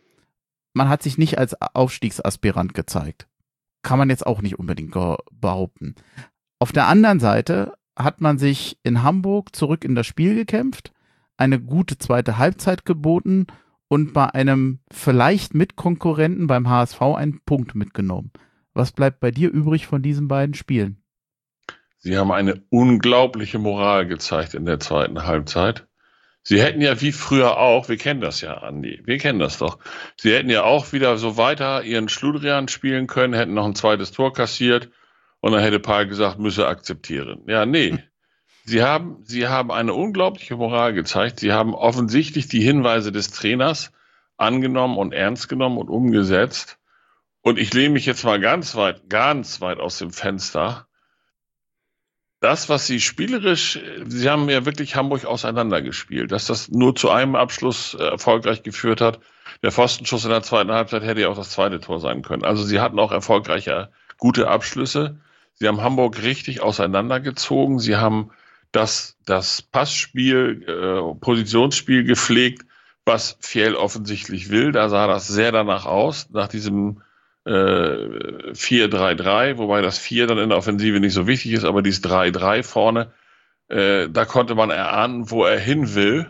Man hat sich nicht als Aufstiegsaspirant gezeigt. Kann man jetzt auch nicht unbedingt behaupten. Auf der anderen Seite hat man sich in Hamburg zurück in das Spiel gekämpft, eine gute zweite Halbzeit geboten und bei einem vielleicht Mitkonkurrenten beim H S V einen Punkt mitgenommen. Was bleibt bei dir übrig von diesen beiden Spielen? Sie haben eine unglaubliche Moral gezeigt in der zweiten Halbzeit. Sie hätten ja wie früher auch, wir kennen das ja, Andi, wir kennen das doch, sie hätten ja auch wieder so weiter ihren Schludrian spielen können, hätten noch ein zweites Tor kassiert und dann hätte Paul gesagt, müsse akzeptieren. Ja, nee. Hm. Sie haben, sie haben eine unglaubliche Moral gezeigt. Sie haben offensichtlich die Hinweise des Trainers angenommen und ernst genommen und umgesetzt. Und ich lehne mich jetzt mal ganz weit, ganz weit aus dem Fenster. Das, was sie spielerisch, sie haben ja wirklich Hamburg auseinandergespielt, dass das nur zu einem Abschluss äh, erfolgreich geführt hat. Der Pfostenschuss in der zweiten Halbzeit hätte ja auch das zweite Tor sein können. Also sie hatten auch erfolgreiche, gute Abschlüsse. Sie haben Hamburg richtig auseinandergezogen. Sie haben das, das Passspiel, äh, Positionsspiel gepflegt, was Fjell offensichtlich will. Da sah das sehr danach aus, nach diesem äh, vier drei drei, wobei das vier dann in der Offensive nicht so wichtig ist, aber dieses drei drei vorne, äh, da konnte man erahnen, wo er hin will.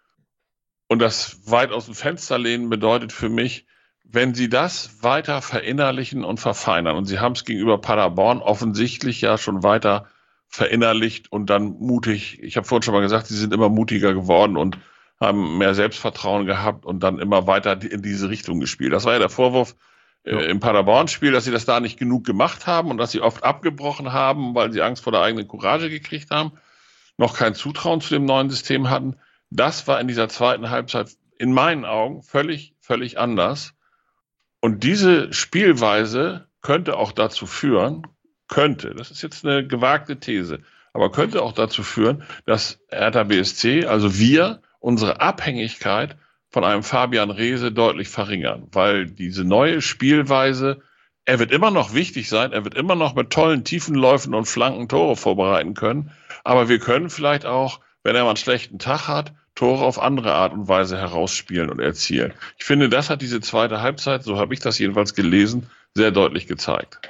Und das weit aus dem Fenster lehnen bedeutet für mich, wenn sie das weiter verinnerlichen und verfeinern, und sie haben es gegenüber Paderborn offensichtlich ja schon weiter verinnerlicht und dann mutig, ich habe vorhin schon mal gesagt, sie sind immer mutiger geworden und haben mehr Selbstvertrauen gehabt und dann immer weiter in diese Richtung gespielt. Das war ja der Vorwurf äh, ja. im Paderborn-Spiel, dass sie das da nicht genug gemacht haben und dass sie oft abgebrochen haben, weil sie Angst vor der eigenen Courage gekriegt haben, noch kein Zutrauen zu dem neuen System hatten. Das war in dieser zweiten Halbzeit in meinen Augen völlig, völlig anders. Und diese Spielweise könnte auch dazu führen, könnte, das ist jetzt eine gewagte These, aber könnte auch dazu führen, dass Hertha B S C, also wir, unsere Abhängigkeit von einem Fabian Reese deutlich verringern. Weil diese neue Spielweise, er wird immer noch wichtig sein, er wird immer noch mit tollen Tiefenläufen und Flanken Tore vorbereiten können, aber wir können vielleicht auch, wenn er mal einen schlechten Tag hat, Tore auf andere Art und Weise herausspielen und erzielen. Ich finde, das hat diese zweite Halbzeit, so habe ich das jedenfalls gelesen, sehr deutlich gezeigt.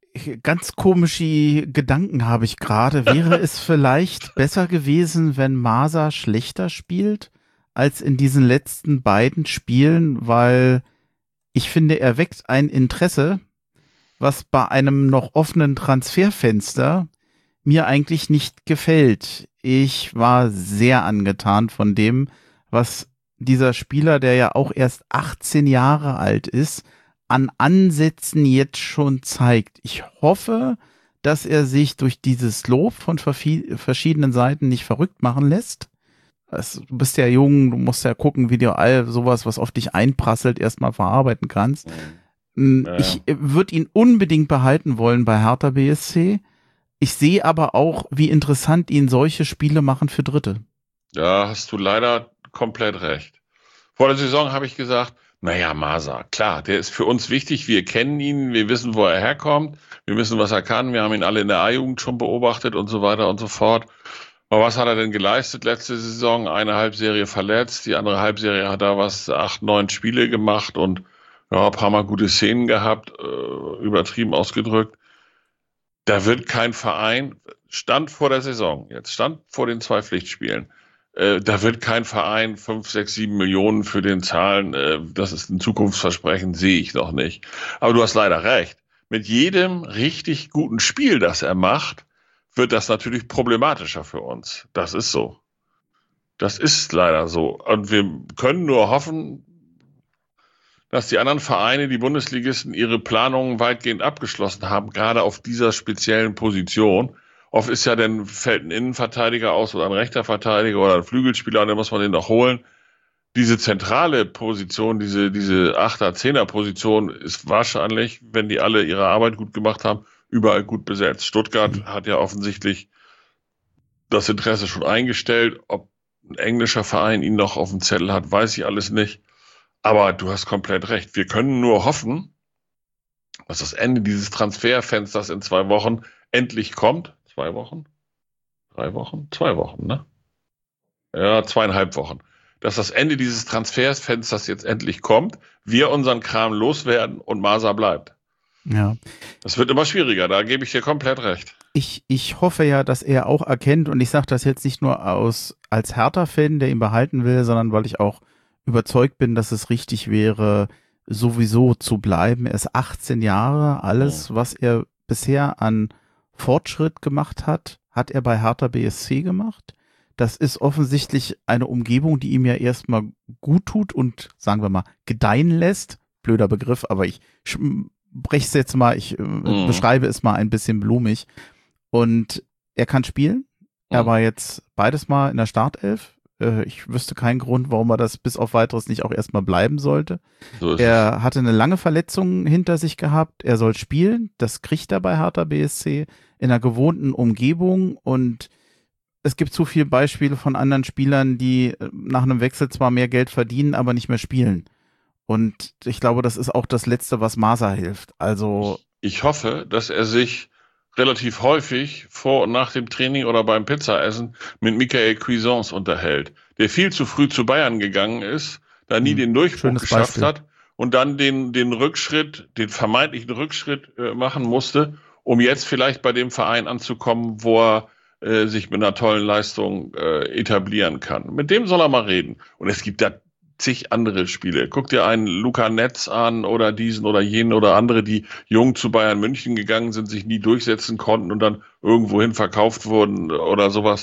Ganz komische Gedanken habe ich gerade. Wäre es vielleicht besser gewesen, wenn Masa schlechter spielt als in diesen letzten beiden Spielen, weil ich finde, er weckt ein Interesse, was bei einem noch offenen Transferfenster mir eigentlich nicht gefällt. Ich war sehr angetan von dem, was dieser Spieler, der ja auch erst achtzehn Jahre alt ist, an Ansätzen jetzt schon zeigt. Ich hoffe, dass er sich durch dieses Lob von verschiedenen Seiten nicht verrückt machen lässt. Also, du bist ja jung, du musst ja gucken, wie du all sowas, was auf dich einprasselt, erstmal verarbeiten kannst. Ja. Ich würde ihn unbedingt behalten wollen bei Hertha B S C. Ich sehe aber auch, wie interessant ihn solche Spiele machen für Dritte. Ja, hast du leider komplett recht. Vor der Saison habe ich gesagt, naja, Masa, klar, der ist für uns wichtig, wir kennen ihn, wir wissen, wo er herkommt, wir wissen, was er kann, wir haben ihn alle in der A-Jugend schon beobachtet und so weiter und so fort. Aber was hat er denn geleistet letzte Saison? Eine Halbserie verletzt, die andere Halbserie hat er was, acht, neun Spiele gemacht und ja, ein paar Mal gute Szenen gehabt, äh, übertrieben ausgedrückt. Da wird kein Verein, stand vor der Saison, jetzt stand vor den zwei Pflichtspielen, äh, da wird kein Verein fünf, sechs, sieben Millionen für den zahlen, äh, das ist ein Zukunftsversprechen, sehe ich noch nicht. Aber du hast leider recht, mit jedem richtig guten Spiel, das er macht, wird das natürlich problematischer für uns. Das ist so. Das ist leider so. Und wir können nur hoffen, dass die anderen Vereine, die Bundesligisten, ihre Planungen weitgehend abgeschlossen haben, gerade auf dieser speziellen Position. Oft ist ja dann, fällt ein Innenverteidiger aus oder ein rechter Verteidiger oder ein Flügelspieler und dann muss man den noch holen. Diese zentrale Position, diese, diese Achter-, Zehner-Position ist wahrscheinlich, wenn die alle ihre Arbeit gut gemacht haben, überall gut besetzt. Stuttgart mhm. hat ja offensichtlich das Interesse schon eingestellt. Ob ein englischer Verein ihn noch auf dem Zettel hat, weiß ich alles nicht. Aber du hast komplett recht. Wir können nur hoffen, dass das Ende dieses Transferfensters in zwei Wochen endlich kommt. Zwei Wochen? Drei Wochen? Zwei Wochen, ne? Ja, zweieinhalb Wochen. Dass das Ende dieses Transferfensters jetzt endlich kommt, wir unseren Kram loswerden und Masa bleibt. Ja. Das wird immer schwieriger, da gebe ich dir komplett recht. Ich, ich hoffe ja, dass er auch erkennt, und ich sage das jetzt nicht nur aus als Hertha-Fan, der ihn behalten will, sondern weil ich auch überzeugt bin, dass es richtig wäre, sowieso zu bleiben. Er ist achtzehn Jahre, alles, was er bisher an Fortschritt gemacht hat, hat er bei Hertha B S C gemacht. Das ist offensichtlich eine Umgebung, die ihm ja erstmal gut tut und, sagen wir mal, gedeihen lässt. Blöder Begriff, aber ich breche es jetzt mal, ich mhm. beschreibe es mal ein bisschen blumig. Und er kann spielen. Er war jetzt beides mal in der Startelf. Äh, ich wüsste keinen Grund, warum er das bis auf Weiteres nicht auch erstmal bleiben sollte. So ist Er es. hatte eine lange Verletzung hinter sich gehabt. Er soll spielen. Das kriegt er bei Hertha B S C in einer gewohnten Umgebung. Und es gibt zu viele Beispiele von anderen Spielern, die nach einem Wechsel zwar mehr Geld verdienen, aber nicht mehr spielen. Und ich glaube, das ist auch das Letzte, was Masa hilft. Also Ich hoffe, dass er sich relativ häufig vor und nach dem Training oder beim Pizzaessen mit Michael Cuisance unterhält, der viel zu früh zu Bayern gegangen ist, da nie Hm, den Durchbruch schönes geschafft Beispiel. hat und dann den, den Rückschritt, den vermeintlichen Rückschritt äh, machen musste, um jetzt vielleicht bei dem Verein anzukommen, wo er äh, sich mit einer tollen Leistung äh, etablieren kann. Mit dem soll er mal reden. Und es gibt da zig andere Spiele. Guck dir einen Luca Netz an oder diesen oder jenen oder andere, die jung zu Bayern München gegangen sind, sich nie durchsetzen konnten und dann irgendwohin verkauft wurden oder sowas.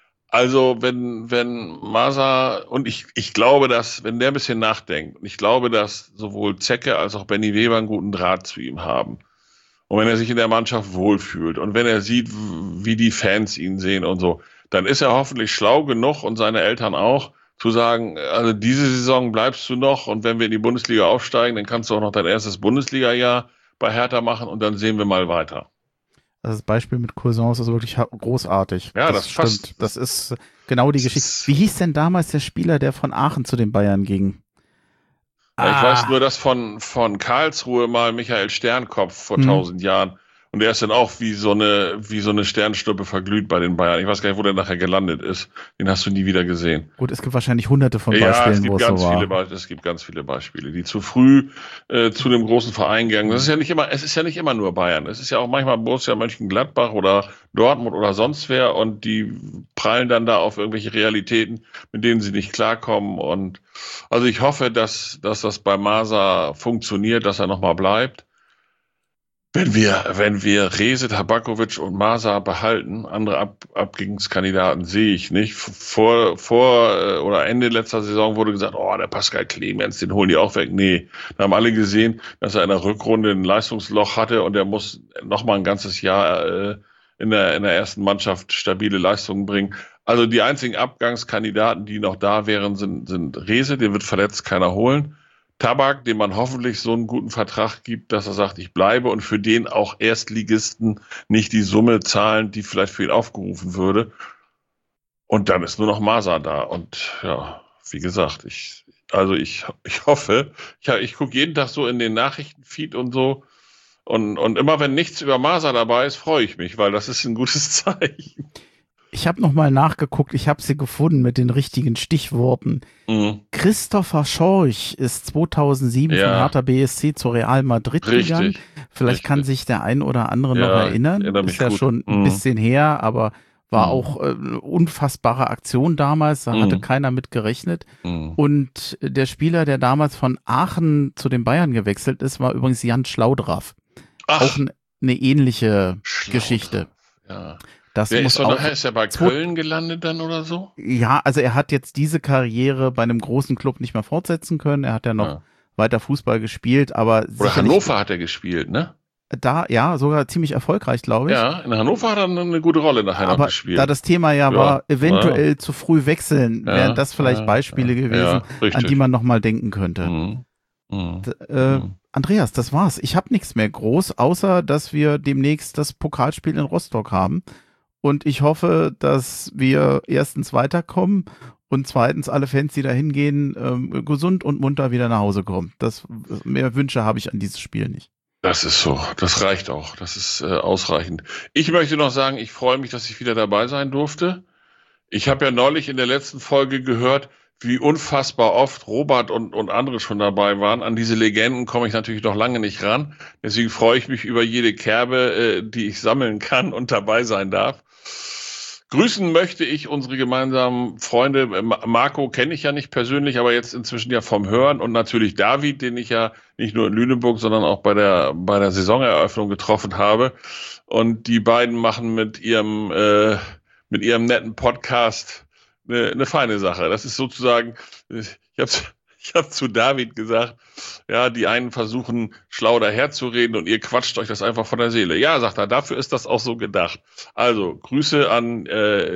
Also wenn, wenn Masa, und ich, ich glaube, dass, wenn der ein bisschen nachdenkt, und ich glaube, dass sowohl Zecke als auch Benny Weber einen guten Draht zu ihm haben. Und wenn er sich in der Mannschaft wohlfühlt und wenn er sieht, wie die Fans ihn sehen und so, dann ist er hoffentlich schlau genug und seine Eltern auch, zu sagen, also diese Saison bleibst du noch und wenn wir in die Bundesliga aufsteigen, dann kannst du auch noch dein erstes Bundesliga-Jahr bei Hertha machen und dann sehen wir mal weiter. das Beispiel mit Cousins ist wirklich ha- großartig. Ja, das stimmt. passt. Das ist genau die Das Geschichte. ist- Wie hieß denn damals der Spieler, der von Aachen zu den Bayern ging? Ja, ich Ah, weiß nur, dass von, von Karlsruhe mal Michael Sternkopf vor Hm. tausend Jahren und der ist dann auch wie so eine, wie so eine Sternschnuppe verglüht bei den Bayern. Ich weiß gar nicht, wo der nachher gelandet ist. Den hast du nie wieder gesehen. Gut, es gibt wahrscheinlich hunderte von Ja, es Beispielen, wo gibt es ganz so war. viele Beispiele, es gibt ganz viele Beispiele, die zu früh äh, zu dem großen Verein gegangen. Das ist ja nicht immer, es ist ja nicht immer nur Bayern. Es ist ja auch manchmal Borussia Mönchengladbach oder Dortmund oder sonst wer und die prallen dann da auf irgendwelche Realitäten, mit denen sie nicht klarkommen. Und also ich hoffe, dass, dass das bei Masa funktioniert, dass er nochmal bleibt. Wenn wir, wenn wir Rese, Tabakovic und Masa behalten, andere Ab Abgängskandidaten sehe ich nicht. Vor, vor äh, oder Ende letzter Saison wurde gesagt, oh, der Pascal Clemens, den holen die auch weg. Nee, da haben alle gesehen, dass er in der Rückrunde ein Leistungsloch hatte und er muss noch mal ein ganzes Jahr äh, in der, in der ersten Mannschaft stabile Leistungen bringen. Also die einzigen Abgangskandidaten, die noch da wären, sind, sind Rese, den wird verletzt keiner holen. Tabak, dem man hoffentlich so einen guten Vertrag gibt, dass er sagt, ich bleibe und für den auch Erstligisten nicht die Summe zahlen, die vielleicht für ihn aufgerufen würde. Und dann ist nur noch Masa da. Und ja, wie gesagt, ich, also ich, ich hoffe, ich, ich gucke jeden Tag so in den Nachrichtenfeed und so. Und, und immer wenn nichts über Masa dabei ist, freue ich mich, weil das ist ein gutes Zeichen. Ich habe nochmal nachgeguckt, ich habe sie gefunden mit den richtigen Stichworten. Mhm. Christopher Schorch ist zweitausendsieben Ja. von Hertha B S C zu Real Madrid gegangen. Richtig. Vielleicht richtig. kann sich der ein oder andere Ja, noch erinnern. erinnere mich Ist ja gut. schon ein Mhm. bisschen her, aber war Mhm. auch äh, eine unfassbare Aktion damals. Da hatte Mhm. keiner mit gerechnet. Mhm. Und der Spieler, der damals von Aachen zu den Bayern gewechselt ist, war übrigens Jan Schlaudraff. Ach, Auch ein, eine ähnliche Schlaudraff. Geschichte. Ja. Das Wer muss ist, doch auch, nachher, ist er bei Zwei- Köln gelandet dann oder so? ja, also er hat jetzt diese Karriere bei einem großen Club nicht mehr fortsetzen können. Er hat ja noch Ja. weiter Fußball gespielt, aber Oder sicherlich Hannover hat er gespielt, ne? da, ja, sogar ziemlich erfolgreich, glaube ich. Ja, in Hannover hat er eine gute Rolle nachher noch Aber gespielt. da das Thema ja, Ja, war, eventuell ja. zu früh wechseln, Ja, wären das vielleicht ja, Beispiele ja, gewesen, ja, richtig. an die man nochmal denken könnte. Mhm. Mhm. D- Äh, Mhm. Andreas, das war's. Ich habe nichts mehr groß, außer dass wir demnächst das Pokalspiel in Rostock haben. Und ich hoffe, dass wir erstens weiterkommen und zweitens alle Fans, die da hingehen, ähm, gesund und munter wieder nach Hause kommen. Das, mehr Wünsche habe ich an dieses Spiel nicht. Das ist so. Das reicht auch. Das ist äh, ausreichend. Ich möchte noch sagen, ich freue mich, dass ich wieder dabei sein durfte. Ich habe ja neulich in der letzten Folge gehört, wie unfassbar oft Robert und, und andere schon dabei waren. An diese Legenden komme ich natürlich noch lange nicht ran. Deswegen freue ich mich über jede Kerbe, äh, die ich sammeln kann und dabei sein darf. Grüßen möchte ich unsere gemeinsamen Freunde. Marco kenne ich ja nicht persönlich, aber jetzt inzwischen ja vom Hören und natürlich David, den ich ja nicht nur in Lüneburg, sondern auch bei der bei der Saisoneröffnung getroffen habe. Und die beiden machen mit ihrem äh, mit ihrem netten Podcast eine, eine feine Sache. Das ist sozusagen, ich habe ich hab zu David gesagt, ja, die einen versuchen schlau daherzureden und ihr quatscht euch das einfach von der Seele. Ja, sagt er, dafür ist das auch so gedacht. Also Grüße an äh,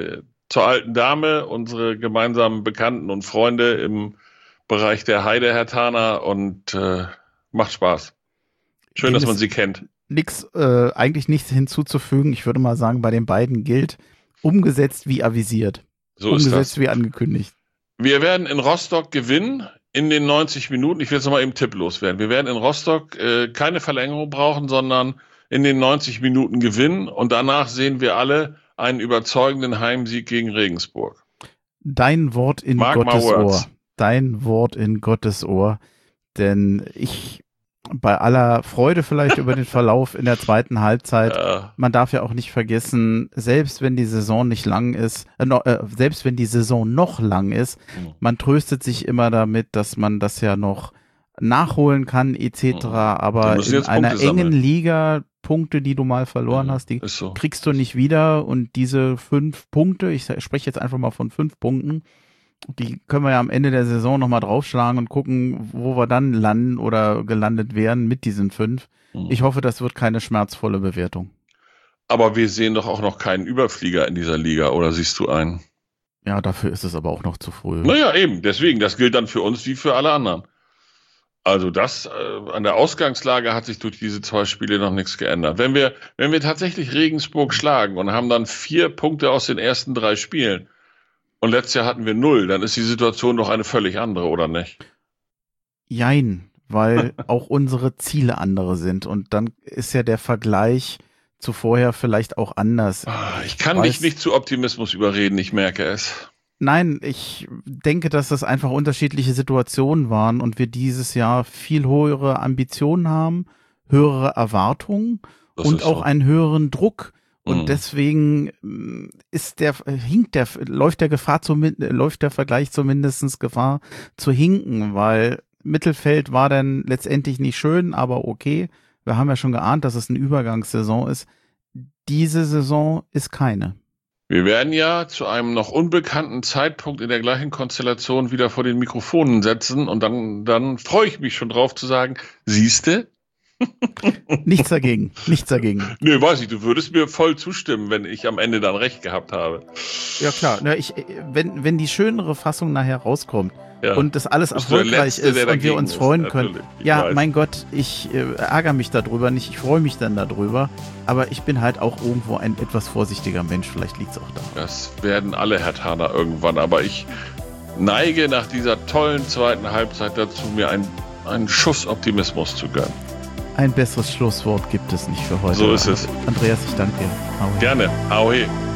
zur alten Dame, unsere gemeinsamen Bekannten und Freunde im Bereich der Heide Hertaner und äh, macht Spaß. Schön, Dem dass man sie kennt. Nix, äh, eigentlich nichts hinzuzufügen. Ich würde mal sagen, bei den beiden gilt, umgesetzt wie avisiert. So umgesetzt ist das. wie angekündigt. Wir werden in Rostock gewinnen in den neunzig Minuten. Ich will jetzt nochmal eben tipplos werden. Wir werden in Rostock äh, keine Verlängerung brauchen, sondern in den neunzig Minuten gewinnen. Und danach sehen wir alle einen überzeugenden Heimsieg gegen Regensburg. Dein Wort in Mark Gottes my words. Ohr. Dein Wort in Gottes Ohr. Denn ich, bei aller Freude vielleicht über den Verlauf in der zweiten Halbzeit, Ja. man darf ja auch nicht vergessen, selbst wenn die Saison nicht lang ist, äh, no, äh, selbst wenn die Saison noch lang ist, Mhm. man tröstet sich immer damit, dass man das ja noch nachholen kann, et cetera. Wir Aber müssen in jetzt einer Punkte engen sammeln. Liga, Punkte, die du mal verloren Ja, hast, die ist so. kriegst du nicht wieder. Und diese fünf Punkte, ich spreche jetzt einfach mal von fünf Punkten, die können wir ja am Ende der Saison nochmal draufschlagen und gucken, wo wir dann landen oder gelandet wären mit diesen fünf. Mhm. Ich hoffe, das wird keine schmerzvolle Bewertung. Aber wir sehen doch auch noch keinen Überflieger in dieser Liga, oder siehst du einen? Ja, dafür ist es aber auch noch zu früh. Naja, eben, deswegen, das gilt dann für uns wie für alle anderen. Also das, äh, an der Ausgangslage hat sich durch diese zwei Spiele noch nichts geändert. Wenn wir, wenn wir tatsächlich Regensburg schlagen und haben dann vier Punkte aus den ersten drei Spielen und letztes Jahr hatten wir null, dann ist die Situation doch eine völlig andere, oder nicht? Jein, weil auch unsere Ziele andere sind. Und dann ist ja der Vergleich zu vorher vielleicht auch anders. Ah, Ich kann weiß- dich nicht zu Optimismus überreden, ich merke es. Nein, ich denke, dass das einfach unterschiedliche Situationen waren und wir dieses Jahr viel höhere Ambitionen haben, höhere Erwartungen Das und ist auch so. einen höheren Druck. Und Mhm. deswegen deswegen ist der, hinkt der, läuft der Gefahr zumindest, läuft der Vergleich zumindestens Gefahr zu hinken, weil Mittelfeld war dann letztendlich nicht schön, aber okay. Wir haben ja schon geahnt, dass es eine Übergangssaison ist. Diese Saison ist keine. Wir werden ja zu einem noch unbekannten Zeitpunkt in der gleichen Konstellation wieder vor den Mikrofonen setzen und dann, dann freue ich mich schon drauf zu sagen, siehste? Nichts dagegen, nichts dagegen. Nö, weiß ich, du würdest mir voll zustimmen, wenn ich am Ende dann recht gehabt habe. Ja klar, na, ich, wenn, wenn die schönere Fassung nachher rauskommt Ja. und das alles Bist du der erfolgreich Letzte, ist der und wir dagegen uns ist, freuen können. natürlich, ich Ja, weiß. mein Gott, ich äh, ärgere mich darüber nicht, ich freue mich dann darüber, aber ich bin halt auch irgendwo ein etwas vorsichtiger Mensch, vielleicht liegt es auch da. Das werden alle Hertaner irgendwann, aber ich neige nach dieser tollen zweiten Halbzeit dazu, mir einen, einen Schuss Optimismus zu gönnen. Ein besseres Schlusswort gibt es nicht für heute. So ist es. Andreas, ich danke dir. Hau hin. Gerne. Ahoi.